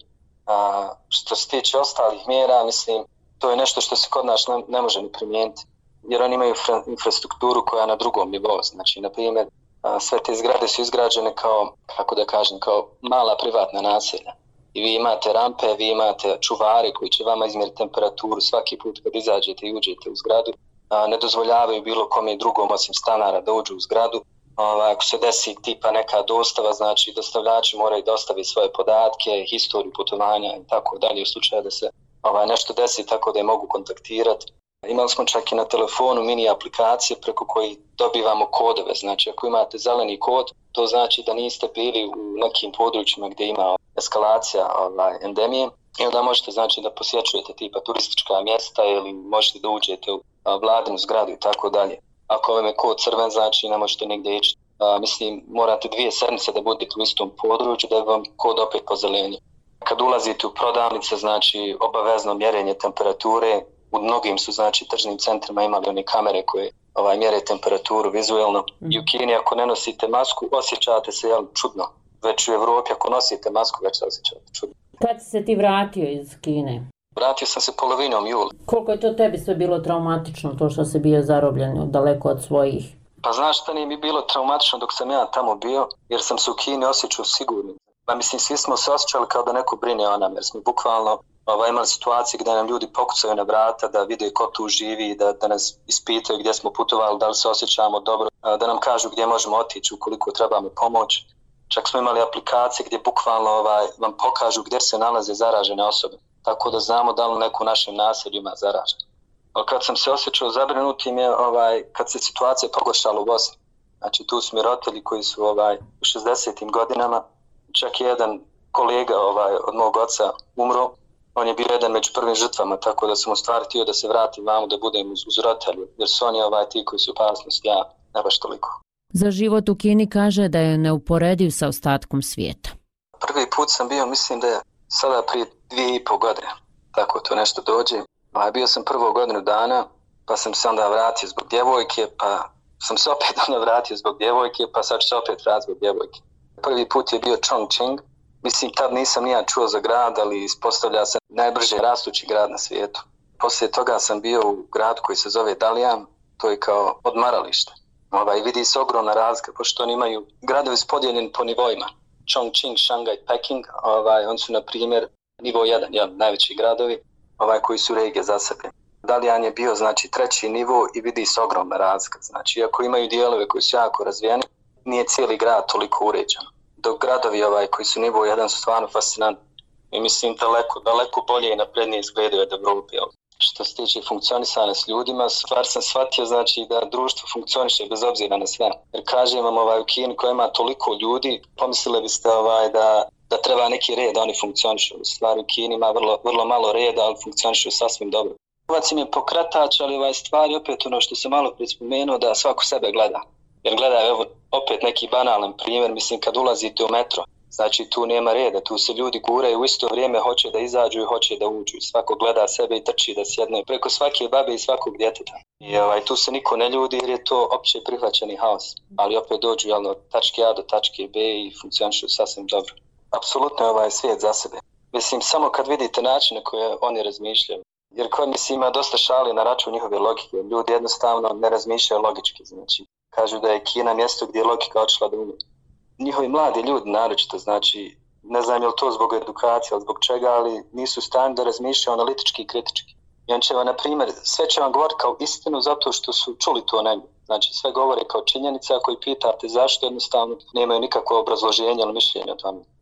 A što se tiče ostalih mjera, mislim, to je nešto što se kod nas ne, ne može ni primijeniti. Jer oni imaju infrastrukturu koja je na drugom nivou. Znači, na primjer, sve te zgrade su izgrađene kao, kako da kažem, kao mala privatna naselja. I vi imate rampe, vi imate čuvare koji će vama izmjeriti temperaturu svaki put kad izađete i uđete u zgradu. A, ne dozvoljavaju bilo kome drugom osim stanara da uđu u zgradu. A, ako se desi tipa neka dostava, znači dostavljači moraju dostaviti svoje podatke, historiju putovanja i tako dalje u slučaju da se ovaj, nešto desi tako da je mogu kontaktirati. Imali smo čak i na telefonu mini aplikacije preko koji dobivamo kodove. Znači ako imate zeleni kod, to znači da niste bili u nekim područjima gdje ima eskalacija ovaj, endemije. I onda možete znači da posjećujete tipa turistička mjesta ili možete da uđete u a, vladinu zgradu i tako dalje. Ako vam je kod crven, znači ne možete nigdje ići. A, mislim, morate dvije sedmice da budete u istom području da vam kod opet pozelenje. Kad ulazite u prodavnice, znači obavezno mjerenje temperature. U mnogim su znači tržnim centrima imali one kamere koje ovaj, mjere temperaturu vizualno. Mm. I u Kini ako ne nosite masku, osjećate se jel, čudno. Već u Evropi ako nosite masku, već se osjećate čudno. Kad si se ti vratio iz Kine? Vratio sam se polovinom jula. Koliko je to tebi sve bilo traumatično, to što si bio zarobljen daleko od svojih? Pa znaš šta nije mi bilo traumatično dok sam ja tamo bio, jer sam se u Kini osjećao sigurnim. Pa mislim, svi smo se osjećali kao da neko brine o nam, jer smo bukvalno Ova, imali situacije gdje nam ljudi pokucaju na vrata da vide ko tu živi, da, da nas ispitaju gdje smo putovali, da li se osjećamo dobro, da nam kažu gdje možemo otići ukoliko trebamo pomoć. Čak smo imali aplikacije gdje bukvalno ovaj, vam pokažu gdje se nalaze zaražene osobe, tako da znamo da li neko u našem naselju ima zaražen. Ali kad sam se osjećao zabrinutim je ovaj, kad se situacija pogoršala u Bosni. Znači tu su mi roditelji koji su ovaj, u šezdesetim godinama, čak je jedan kolega ovaj, od mog oca umro. On je bio jedan među prvim žrtvama, tako da sam u stvari htio da se vratim vamo da budem uz, uz roditelju, jer su oni ovaj, ti koji su opasnost, ja ne baš toliko. Za život u Kini kaže da je neuporediv sa ostatkom svijeta. Prvi put sam bio, mislim da je sada prije dvije i pol godine, tako to nešto dođe. A bio sam prvo godinu dana, pa sam se onda vratio zbog djevojke, pa sam se opet onda vratio zbog djevojke, pa sad ću se opet vratiti zbog djevojke. Prvi put je bio Chongqing. Mislim, tad nisam nija čuo za grad, ali ispostavlja se najbrže rastući grad na svijetu. Poslije toga sam bio u gradu koji se zove Dalian, to je kao odmaralište. Ovaj, vidi se ogromna razlika, pošto oni imaju gradovi podijeljeni po nivoima. Chongqing, Shanghai, Peking, ovaj, on su na primjer nivo jedan, ja, najveći gradovi ovaj, koji su regije za sebe. Dalian je bio znači treći nivo i vidi se ogromna razlika. Znači, iako imaju dijelove koji su jako razvijeni, nije cijeli grad toliko uređen. Dok gradovi ovaj, koji su nivo jedan su stvarno fascinantni. I mislim daleko, daleko bolje i naprednije izgledaju od Evrope. Što se tiče funkcionisanja s ljudima, stvar sam shvatio znači da društvo funkcioniše bez obzira na sve. Jer kažem vam ovaj, u Kini koja ima toliko ljudi, pomislili biste ovaj, da, da treba neki red da oni funkcionišu. U stvari u Kini ima vrlo, vrlo malo reda, ali funkcionišu sasvim dobro. Novac im je pokretač, ali ovaj stvari opet ono što sam malo prije spomenuo da svako sebe gleda. Jer gledaj, evo, opet neki banalan primjer, mislim kad ulazite u metro, znači tu nema reda, tu se ljudi guraju u isto vrijeme, hoće da izađu i hoće da uđu. Svako gleda sebe i trči da sjedne preko svake babe i svakog djeteta. I ovaj, tu se niko ne ljudi jer je to opće prihvaćeni haos, ali opet dođu jel, od tačke A do tačke B i funkcionišu sasvim dobro. Apsolutno je ovaj svijet za sebe. Mislim, samo kad vidite načine koje oni razmišljaju, jer koji mislim ima dosta šali na račun njihove logike, ljudi jednostavno ne razmišljaju logički, znači. Kažu da je Kina mjesto gdje je logika odšla da umije. Njihovi mladi ljudi naročito, znači, ne znam je li to zbog edukacije ili zbog čega, ali nisu u stanju da razmišljaju analitički i kritički. I on će vam, na primjer, sve će vam govoriti kao istinu zato što su čuli to negdje. Znači, sve govore kao činjenica, ako ih pitate zašto, jednostavno nemaju nikakvo obrazloženje ili mišljenje o tome.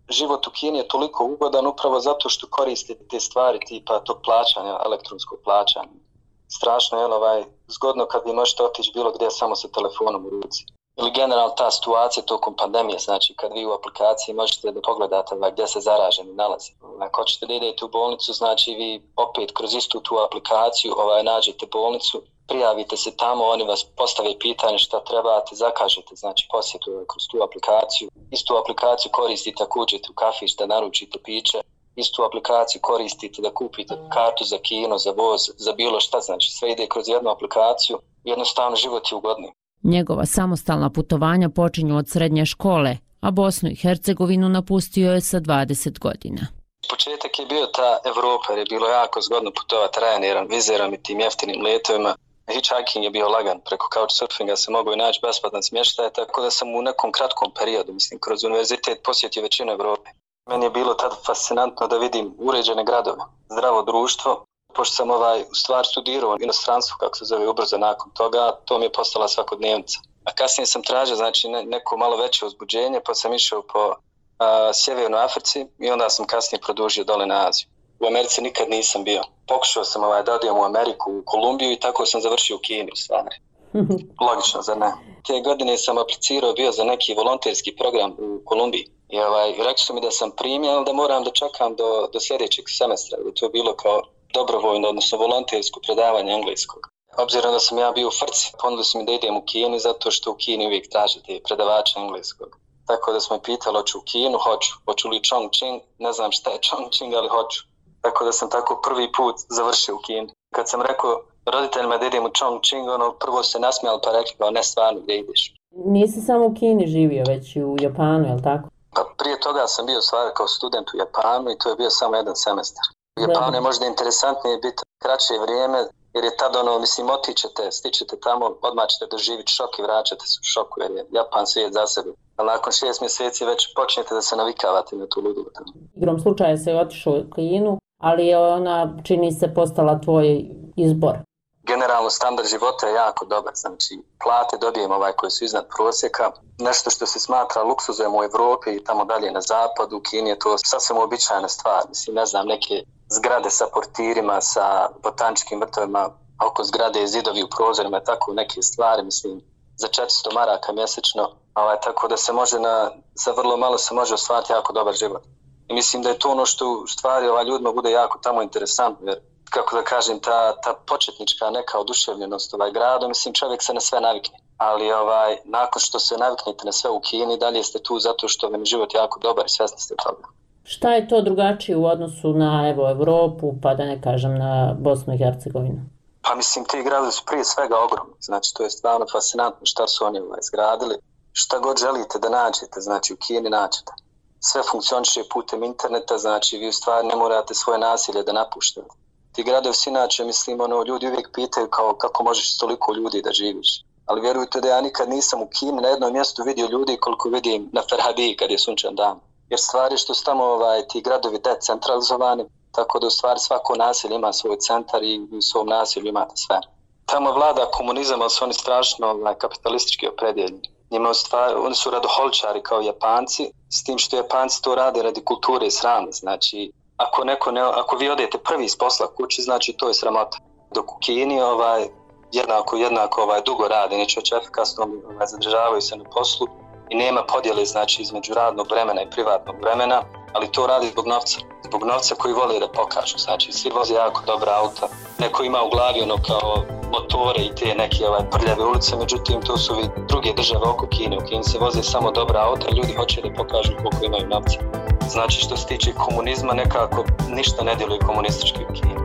život u Kini je toliko ugodan upravo zato što koristite te stvari tipa tog plaćanja, elektronskog plaćanja. Strašno je ovaj, zgodno kad vi možete otići bilo gdje samo sa telefonom u ruci. Ili generalno ta situacija tokom pandemije, znači kad vi u aplikaciji možete da pogledate ovaj, gdje se zaraženi nalazi. Ako hoćete da idete u bolnicu, znači vi opet kroz istu tu aplikaciju ovaj, nađete bolnicu, prijavite se tamo, oni vas postave pitanje šta trebate, zakažete, znači posjetu kroz tu aplikaciju. Istu aplikaciju koristite ako uđete u kafić da naručite piće, istu aplikaciju koristite da kupite kartu za kino, za voz, za bilo šta, znači sve ide kroz jednu aplikaciju, jednostavno život je ugodniji. Njegova samostalna putovanja počinju od srednje škole, a Bosnu i Hercegovinu napustio je sa dvadeset godina. Početak je bio ta Evropa, jer je bilo jako zgodno putovati Ryanairom, Vizerom i tim jeftinim letovima. Hitchhiking je bio lagan, preko couchsurfinga se mogu i naći besplatan smještaj, tako da sam u nekom kratkom periodu, mislim, kroz univerzitet posjetio većinu Evrope. Meni je bilo tada fascinantno da vidim uređene gradove, zdravo društvo. Pošto sam ovaj, u stvar studirao u inostranstvu, kako se zove, ubrzo nakon toga, to mi je postala svakodnevnica. A kasnije sam tražio znači, ne, neko malo veće uzbuđenje, pa sam išao po a, Sjevernoj Africi i onda sam kasnije produžio dole na Aziju. U Americi nikad nisam bio. Pokušao sam ovaj, da odijem u Ameriku, u Kolumbiju i tako sam završio u Kini u stvari. Logično, zar ne? Te godine sam aplicirao bio za neki volonterski program u Kolumbiji. I ovaj, rekli su mi da sam primjen, ali da moram da čekam do, do sljedećeg semestra. I to je bilo kao dobrovoljno, odnosno volontersko predavanje engleskog. Obzirom da sam ja bio u frci, ponudili su mi da idem u Kinu zato što u Kini uvijek tražite predavača engleskog. Tako da smo me pitali, hoću u Kinu, hoću. Hoću li Chongqing, ne znam šta je Chongqing, ali hoću. Tako da sam tako prvi put završio u Kini. Kad sam rekao roditeljima da idem u Chongqing, ono prvo se nasmijali pa rekli kao ne stvarno gdje ideš. Nisi samo u Kini živio, već i u Japanu, je li tako? Pa prije toga sam bio stvar kao student u Japanu i to je bio samo jedan semestar. U Japanu je možda interesantnije biti kraće vrijeme, jer je tada ono, mislim, otićete, stičete tamo, odmah ćete doživjeti šok i vraćate se u šoku, jer je Japan svijet za sebe. Ali nakon šest mjeseci već počnete da se navikavate na tu ludu. Igrom slučaja se otišao u Kinu, ali je ona, čini se, postala tvoj izbor. Generalno standard života je jako dobar, znači plate dobijemo ovaj koji su iznad prosjeka, nešto što se smatra luksuzom u Evropi i tamo dalje na zapadu, u Kini je to sasvim uobičajena stvar, mislim ne znam neke zgrade sa portirima, sa botaničkim vrtovima, oko zgrade zidovi u prozorima, tako neke stvari, mislim za četiristo maraka mjesečno, ovaj, tako da se može na, za vrlo malo se može ostvariti jako dobar život. I mislim da je to ono što u stvari ovaj, ljudima bude jako tamo interesantno, jer kako da kažem, ta, ta početnička neka oduševljenost ovaj gradu, mislim čovjek se na sve navikne. Ali ovaj, nakon što se naviknete na sve u Kini, dalje ste tu zato što vam je život jako dobar i svjesni ste toga. Šta je to drugačije u odnosu na evo, Evropu, pa da ne kažem na Bosnu i Hercegovinu? Pa mislim, ti gradovi su prije svega ogromni. Znači, to je stvarno fascinantno šta su oni ovaj, izgradili. Šta god želite da nađete, znači u Kini nađete. Sve funkcioniše putem interneta, znači vi u stvari ne morate svoje nasilje da napuštate. Ti gradovi su inače, mislim, ono, ljudi uvijek pitaju kao kako možeš toliko ljudi da živiš. Ali vjerujte da ja nikad nisam u Kini na jednom mjestu vidio ljudi koliko vidim na Ferhadiji kad je sunčan dan. Jer stvari što su tamo ovaj, ti gradovi decentralizovani, tako da u stvari svako naselje ima svoj centar i u svom naselju imate sve. Tamo vlada komunizam, ali su oni strašno ovaj, kapitalistički opredjeljeni. Njima u stvari, oni su radoholčari kao Japanci, s tim što Japanci to rade radi kulture i srama. Znači, ako, neko ne, ako vi odete prvi iz posla kući, znači to je sramota. Dok u Kini ovaj, jednako, jednako ovaj, dugo rade, neće oći efikasno, ovaj, zadržavaju se na poslu i nema podjele znači, između radnog vremena i privatnog vremena, ali to radi zbog novca. Zbog novca koji vole da pokažu. Znači, svi voze jako dobra auta. Neko ima u glavi ono kao motore i te neke ovaj, prljave ulice, međutim to su i druge države oko Kine. U Kini se voze samo dobra auta, ljudi hoće da pokažu koliko imaju novca. Znači, što se tiče komunizma, nekako ništa ne djeluje komunistički u Kini.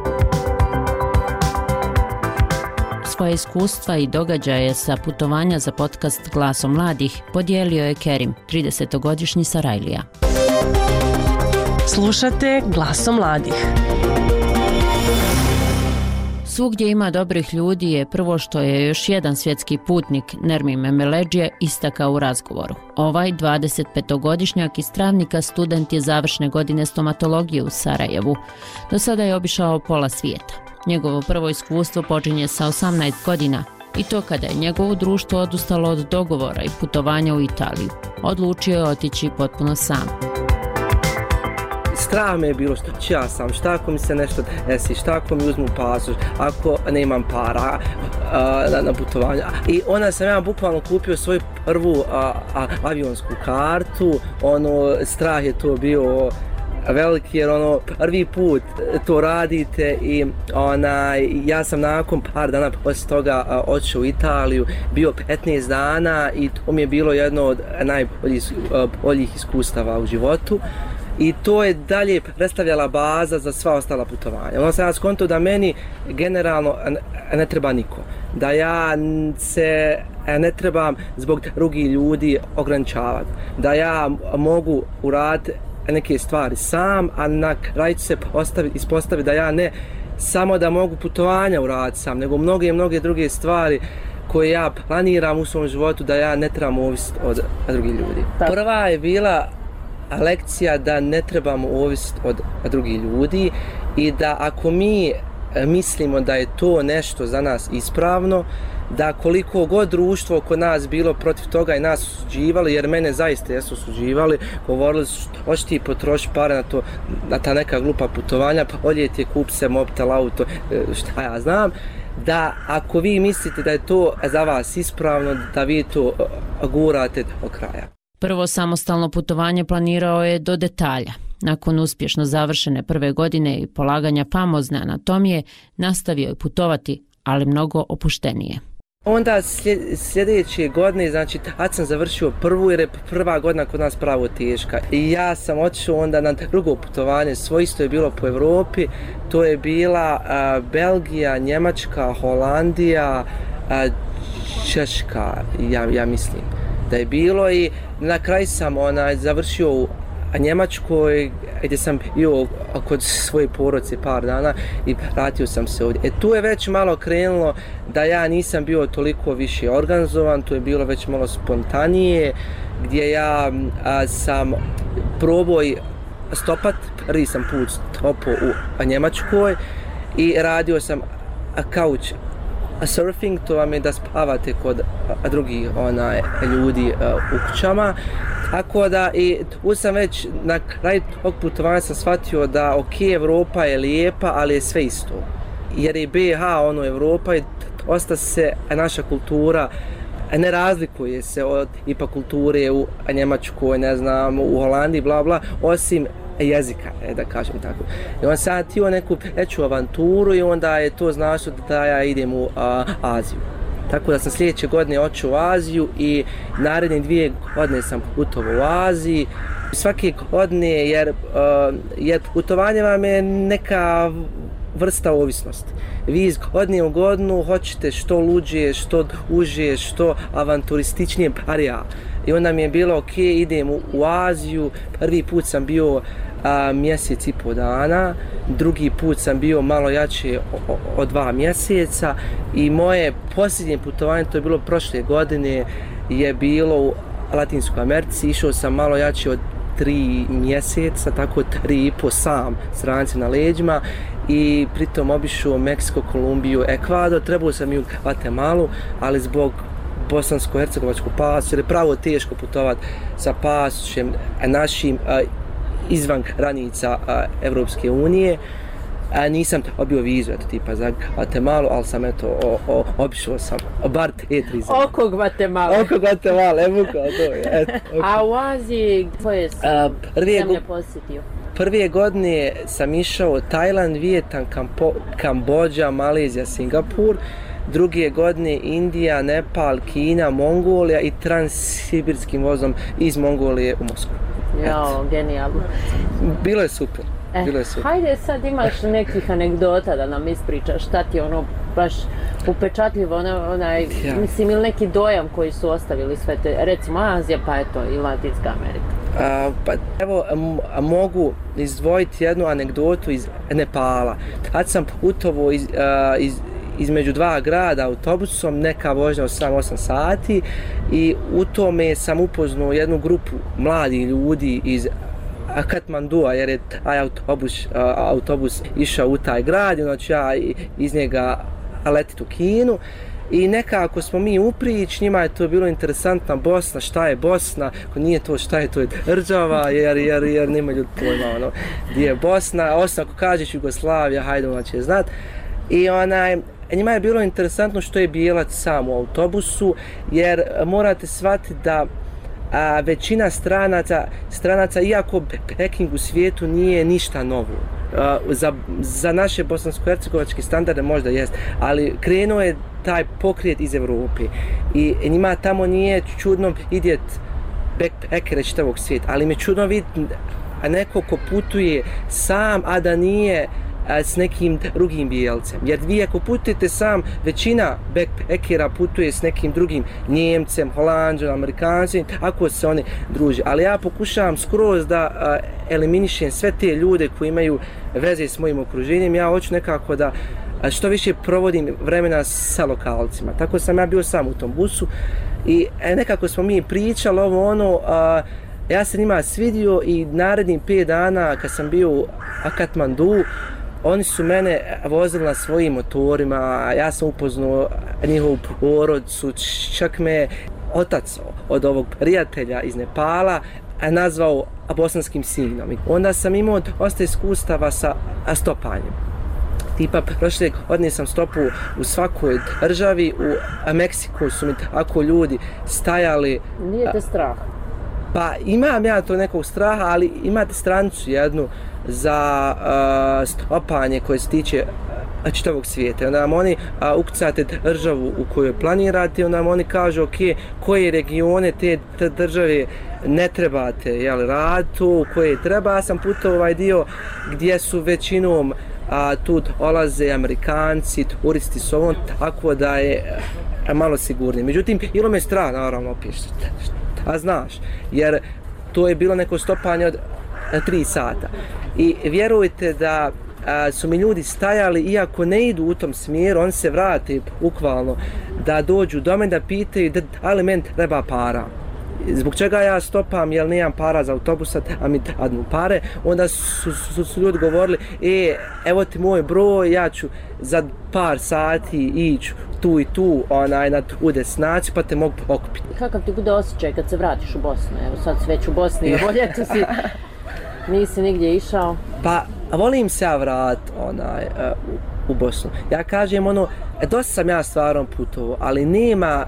Svoje iskustva i događaje sa putovanja za podcast Glasom mladih podijelio je Kerim, tridesetogodišnji Sarajlija. Slušate Glasom mladih. Svugdje ima dobrih ljudi je prvo što je još jedan svjetski putnik, Nermin Memeledžije, istakao u razgovoru. Ovaj dvadesetpetogodišnjak iz Travnika student je završne godine stomatologije u Sarajevu. Do sada je obišao pola svijeta. Njegovo prvo iskustvo počinje sa osamnaest godina i to kada je njegovo društvo odustalo od dogovora i putovanja u Italiju. Odlučio je otići potpuno sam. strah me je bilo što ću ja sam, šta ako mi se nešto desi, šta ako mi uzmu pasoš, ako nemam para a, na, na putovanje. I onda sam ja bukvalno kupio svoju prvu a, a, avionsku kartu, ono, strah je to bio veliki jer ono prvi put to radite i onaj, ja sam nakon par dana poslije toga otišao u Italiju, bio petnaest dana i to mi je bilo jedno od najboljih boljih iskustava u životu. I to je dalje predstavljala baza za sva ostala putovanja. Ono sam ja skontao da meni generalno ne treba niko. Da ja se ne trebam zbog drugih ljudi ograničavati. Da ja mogu uraditi neke stvari sam, a na kraju se ispostavi da ja ne samo da mogu putovanja uraditi sam, nego mnoge mnoge druge stvari koje ja planiram u svom životu da ja ne trebam ovisiti od drugih ljudi. Prva je bila lekcija da ne trebamo ovisiti od drugih ljudi i da ako mi mislimo da je to nešto za nas ispravno, da koliko god društvo kod nas bilo protiv toga i nas osuđivali, jer mene zaista jesu osuđivali, govorili su hoće ti potroši pare na, to, na ta neka glupa putovanja, pa ovdje ti je kup se mobitel, auto, šta ja znam, da ako vi mislite da je to za vas ispravno, da vi to gurate do kraja. Prvo samostalno putovanje planirao je do detalja. Nakon uspješno završene prve godine i polaganja famozne anatomije, nastavio je putovati, ali mnogo opuštenije. Onda sljedeće godine, znači, tad sam završio prvu jer je prva godina kod nas pravo teška. I ja sam otišao onda na drugo putovanje, svoje isto je bilo po Evropi, to je bila a, Belgija, Njemačka, Holandija, a, Češka, ja, ja mislim da je bilo i na kraju sam onaj, završio u Njemačkoj gdje sam bio kod svoje porodice par dana i vratio sam se ovdje. E tu je već malo krenulo da ja nisam bio toliko više organizovan, tu je bilo već malo spontanije gdje ja a, sam probao stopat, prvi sam put stopao u Njemačkoj i radio sam couch surfing, to vam je da spavate kod drugih onaj, ljudi u kućama. Tako da i tu sam već na kraju tog putovanja sam shvatio da ok, Evropa je lijepa, ali je sve isto. Jer je B iH ono Evropa i dosta se naša kultura ne razlikuje se od ipak kulture u Njemačkoj, ne znam, u Holandiji, bla bla, osim jezika, da kažem tako. I on sam htio neku veću avanturu i onda je to značilo da ja idem u a, Aziju. Tako da sam sljedeće godine otišao u Aziju i naredne dvije godine sam putovao u Aziji. Svake godine, jer, uh, jer putovanje vam je neka vrsta ovisnosti. Vi iz godine u godinu hoćete što luđe, što uže, što avanturističnije parija. I onda mi je bilo ok, idem u, u Aziju, prvi put sam bio a, mjesec i po dana, drugi put sam bio malo jače od dva mjeseca i moje posljednje putovanje, to je bilo prošle godine, je bilo u Latinskoj Americi, išao sam malo jače od tri mjeseca, tako tri i po sam stranice na leđima i pritom obišao Meksiko, Kolumbiju, Ekvador, trebao sam i u Guatemalu, ali zbog bosansko-hercegovačkog pasoša, jer je pravo teško putovati sa pasošem našim a, izvan granica a, Evropske unije. A, nisam obio vizu, eto, tipa za Guatemalu, ali sam eto, o, o, obišao sam bar te tri zemlje. Oko Guatemala. Oko Guatemala, evo kao to je. Et, okay. A u Aziji koje si zemlje posjetio? Prve godine sam išao Tajland, Vijetnam, Kampo, Kambodža, Malezija, Singapur. Druge godine Indija, Nepal, Kina, Mongolija i transsibirskim vozom iz Mongolije u Moskvu. Jao, genijalno. Bilo je super. Eh, Bilo je super. Hajde sad imaš nekih anegdota da nam ispričaš, šta ti ono baš upečatljivo, ona, onaj, ja. mislim, ili neki dojam koji su ostavili sve te, recimo Azija, pa eto i Latinska Amerika. A, pa evo, m- mogu izdvojiti jednu anegdotu iz Nepala. Tad sam putovao iz, a, iz između dva grada autobusom, neka vožnja od sedam osam sati i u tome sam upoznao jednu grupu mladih ljudi iz Katmandua, jer je taj autobus, autobus išao u taj grad, znači ja iz njega letit u Kinu I nekako smo mi u prič, njima je to bilo interesantna Bosna, šta je Bosna, ako nije to šta je to je Rđava, jer, jer, jer nema ljudi pojma ono, gdje je Bosna, osim ako kažeš Jugoslavija, hajde ona će znat. I onaj, njima je bilo interesantno što je Bijelac sam u autobusu, jer morate shvatiti da a, većina stranaca, stranaca, iako Peking u svijetu nije ništa novo, a, za, za naše bosansko-hercegovačke standarde možda jest, ali krenuo je taj pokret iz Evrope i njima tamo nije čudno vidjet backpackere čitavog svijeta, ali mi je čudno vidjeti neko ko putuje sam, a da nije s nekim drugim Bijelcem. Jer vi ako putujete sam, većina backpackera putuje s nekim drugim Njemcem, Holanđom, Amerikancem, ako se oni druže. Ali ja pokušavam skroz da eliminišem sve te ljude koji imaju veze s mojim okruženjem. Ja hoću nekako da što više provodim vremena sa lokalcima. Tako sam ja bio sam u tom busu i nekako smo mi pričali ovo ono, a, ja se njima svidio i narednih pet dana kad sam bio u Katmandu, oni su mene vozili na svojim motorima, ja sam upoznao njihovu porodcu, čak me otac od ovog prijatelja iz Nepala nazvao bosanskim sinom. Onda sam imao dosta iskustava sa stopanjem. Tipa, prošle godine sam stopu u svakoj državi, u Meksiku su mi tako ljudi stajali. Nije te strah? Pa imam ja to nekog straha, ali imate stranicu jednu za uh, stopanje koje se tiče uh, čitavog svijeta. Onda vam oni uh, ukucate državu u kojoj planirate, onda vam oni kažu ok, koje regione te, te države ne trebate jel, raditi, u koje treba. Ja sam putao ovaj dio gdje su većinom a tu dolaze Amerikanci, turisti s ovom, tako da je a, malo sigurnije. Međutim, bilo me strah, naravno, opišite. A znaš, jer to je bilo neko stopanje od a, tri sata. I vjerujte da a, su mi ljudi stajali, iako ne idu u tom smjeru, oni se vrate bukvalno da dođu do mene da pitaju da, da li meni treba para. Zbog čega ja stopam, jer nemam para za autobusa, a mi dadnu pare, onda su, su, su ljudi govorili, e, evo ti moj broj, ja ću za par sati ići tu i tu, onaj, na tu destinaciju, pa te mogu okupiti. Kakav ti bude osjećaj kad se vratiš u Bosnu? Evo sad si već u Bosni, bolje tu si, nisi nigdje išao. Pa, volim se ja vrat, onaj, u, u Bosnu. Ja kažem, ono, dosta sam ja stvarno putovao, ali nema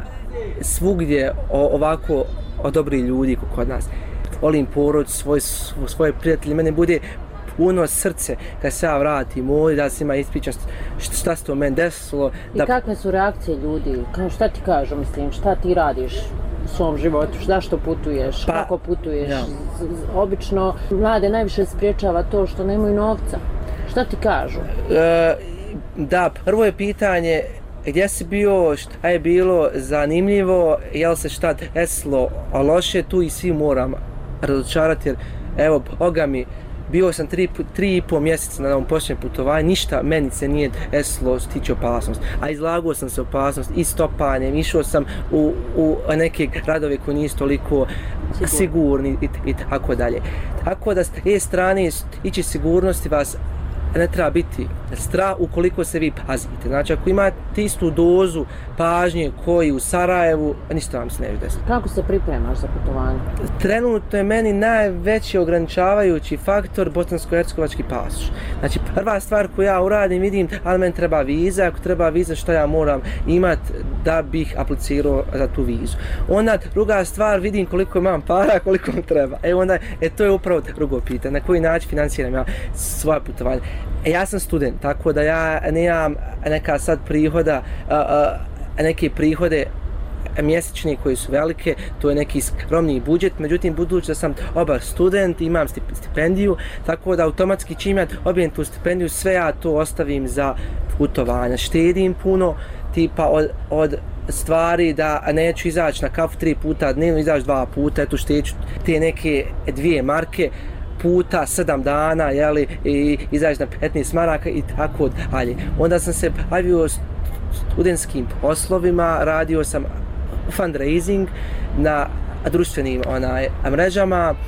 svugdje o, ovako od dobrih ljudi kod nas. Volim porod, svoj, svoje prijatelje, mene bude puno srce kad se ja vratim ovdje, da se ima ispričan šta se to meni desilo. I da... kakve su reakcije ljudi? Kao šta ti kažu, mislim, šta ti radiš u svom životu, zašto putuješ, pa, kako putuješ? Ja. Obično mlade najviše spriječava to što nemaju novca. Šta ti kažu? E, da, prvo je pitanje gdje si bio, šta je bilo zanimljivo, je li se šta desilo loše, tu i svi moram razočarati, jer evo, Boga mi, bio sam tri, tri i pol mjeseca na ovom posljednjem putovanju, ništa meni se nije desilo stići opasnost, a izlagao sam se opasnost i stopanjem, išao sam u, u neke gradove koji nisu toliko sigurni, sigurni i, i tako dalje. Tako da s te strane ići sigurnosti vas ne treba biti strah ukoliko se vi pazite. Znači, ako imate istu dozu pažnje koji u Sarajevu, ništa vam se ne može desiti. Kako se pripremaš za putovanje? Trenutno je meni najveći ograničavajući faktor bosansko-hercegovački pasoš. Znači, prva stvar koju ja uradim, vidim, ali meni treba viza, ako treba viza, što ja moram imati da bih aplicirao za tu vizu. Onda, druga stvar, vidim koliko imam para, koliko mi treba. E onda, e, to je upravo drugo pitanje, na koji način financiram ja svoje putovanje. E, ja sam student, tako da ja nemam neka sad prihoda, a, a, neke prihode mjesečne koji su velike, to je neki skromniji budžet, međutim budući da sam oba student, imam stipendiju, tako da automatski čim ja obijem tu stipendiju, sve ja to ostavim za putovanja, štedim puno, tipa od, od stvari da neću izaći na kafu tri puta dnevno, izaći dva puta, eto šteću te neke dvije marke, puta sedam dana, jeli, i izaći na petnaest maraka i tako dalje. Onda sam se bavio studentskim poslovima, radio sam fundraising na društvenim onaj, mrežama,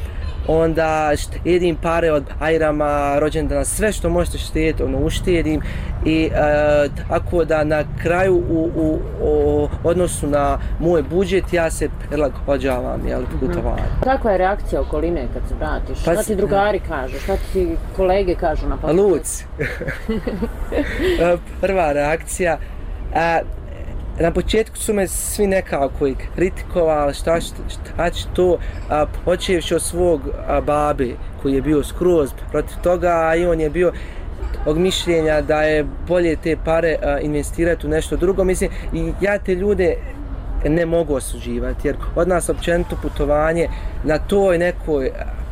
onda štedim pare od ajrama, rođendana, sve što možete štediti, ono, uštedim i e, tako da na kraju u, u, u odnosu na moj budžet ja se prilagođavam, jel, putovanje. Kakva je reakcija okoline kad se vratiš? Pa, šta ti drugari kažu? Šta ti kolege kažu na poslu? Luc. Prva reakcija. A, na početku su me svi nekako i kritikovali šta, šta, šta će to, a, počevši od svog a, babe koji je bio skroz protiv toga i on je bio tog mišljenja da je bolje te pare a, investirati u nešto drugo. Mislim, i ja te ljude ne mogu osuđivati jer od nas općenito putovanje na toj nekoj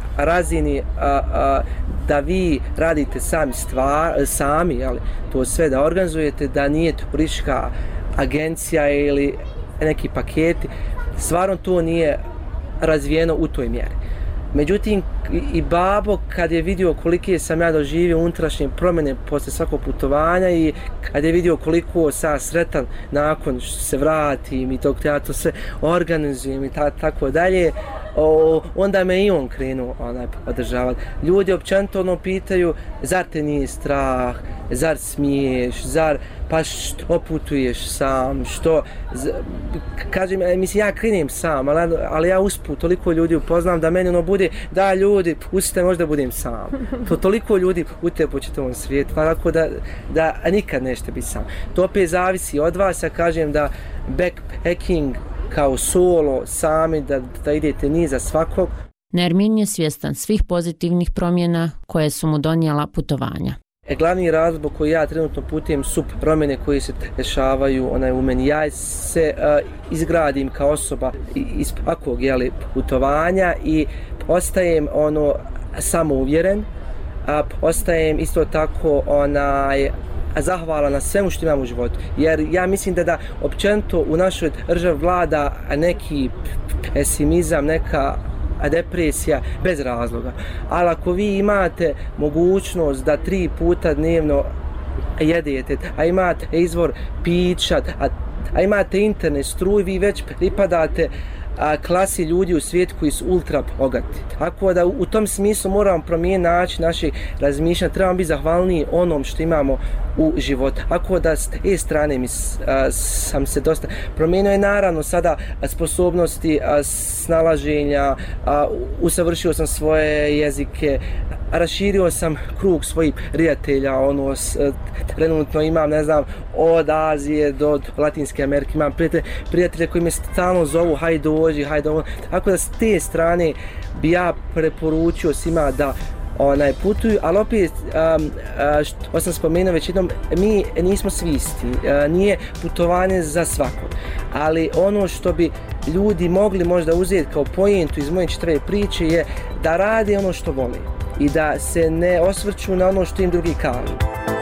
razini a, a, da vi radite sami stvar, sami, ali to sve da organizujete, da nije turistička agencija ili neki paketi, stvarno to nije razvijeno u toj mjeri. Međutim, i babo kad je vidio kolike sam ja doživio unutrašnje promjene posle svakog putovanja i kad je vidio koliko sam sretan nakon što se vratim i tog ja to sve organizujem i ta, tako dalje, o, onda me i on krenuo onaj podržavati. Ljudi općenito ono pitaju, zar te nije strah, zar smiješ, zar pa što putuješ sam, što, z, kažem, mislim ja krenem sam, ali, ali ja usput toliko ljudi upoznam da meni ono bude, da ljudi, pustite možda budem sam. To toliko ljudi putuje po čitavom svijetu, tako da, da nikad nećete biti sam. To opet zavisi od vas, ja kažem da backpacking kao solo, sami, da, da idete niza svakog. Nermin je svjestan svih pozitivnih promjena koje su mu donijela putovanja. E, glavni razlog koji ja trenutno putujem su promjene koje se dešavaju onaj, u meni. Ja se uh, izgradim kao osoba iz svakog jeli, putovanja i ostajem ono, samouvjeren, a ostajem isto tako onaj, zahvala na svemu što imam u životu. Jer ja mislim da da općenito u našoj državi vlada neki pesimizam, neka depresija bez razloga. Ali ako vi imate mogućnost da tri puta dnevno jedete, a imate izvor pića, a, a imate internet, struj, vi već pripadate a, klasi ljudi u svijetu koji su ultra bogati. Tako da u tom smislu moramo promijeniti način naših razmišljanja, trebamo biti zahvalniji onom što imamo u životu. Ako da s te strane mi a, sam se dosta promijenio je naravno sada sposobnosti a, snalaženja, a, usavršio sam svoje jezike, raširio sam krug svojih prijatelja, ono, s, trenutno imam, ne znam, od Azije do Latinske Amerike, imam prijatelje, prijatelje koji me stalno zovu, hajde dođi, hajde ovo. Tako da s te strane bi ja preporučio svima da onaj putuju, ali opet, um, što sam spomenuo već jednom, mi nismo svi isti, uh, nije putovanje za svakog, ali ono što bi ljudi mogli možda uzeti kao pojentu iz moje čitave priče je da rade ono što vole i da se ne osvrću na ono što im drugi kažu.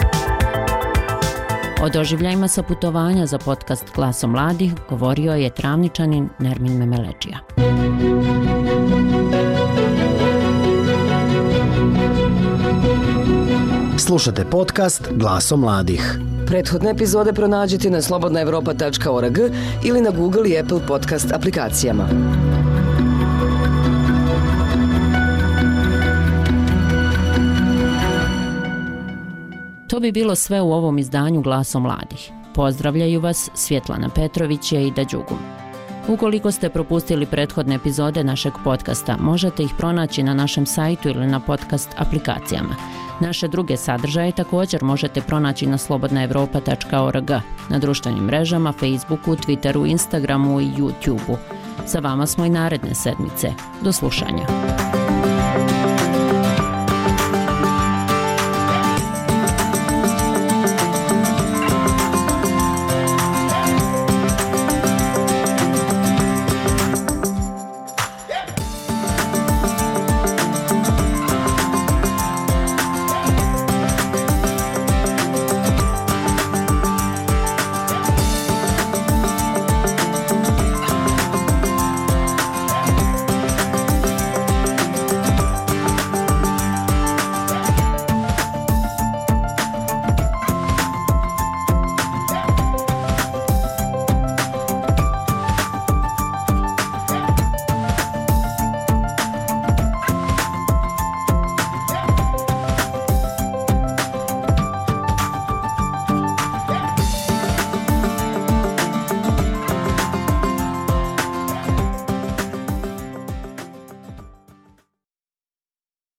O doživljajima sa putovanja za podcast Glasom mladih govorio je Travničanin Nermin Memeleđija. Slušate podcast Glasom mladih. Prethodne epizode pronađite na slobodna evropa tačka org ili na Google i Apple podcast aplikacijama. To bi bilo sve u ovom izdanju Glasom mladih. Pozdravljaju vas Svjetlana Petrović i Aida Đugum. Ukoliko ste propustili prethodne epizode našeg podcasta, možete ih pronaći na našem sajtu ili na podcast aplikacijama. Naše druge sadržaje također možete pronaći na slobodna evropa tačka org, na društvenim mrežama, Facebooku, Twitteru, Instagramu i YouTubeu. Sa vama smo i naredne sedmice. Do slušanja.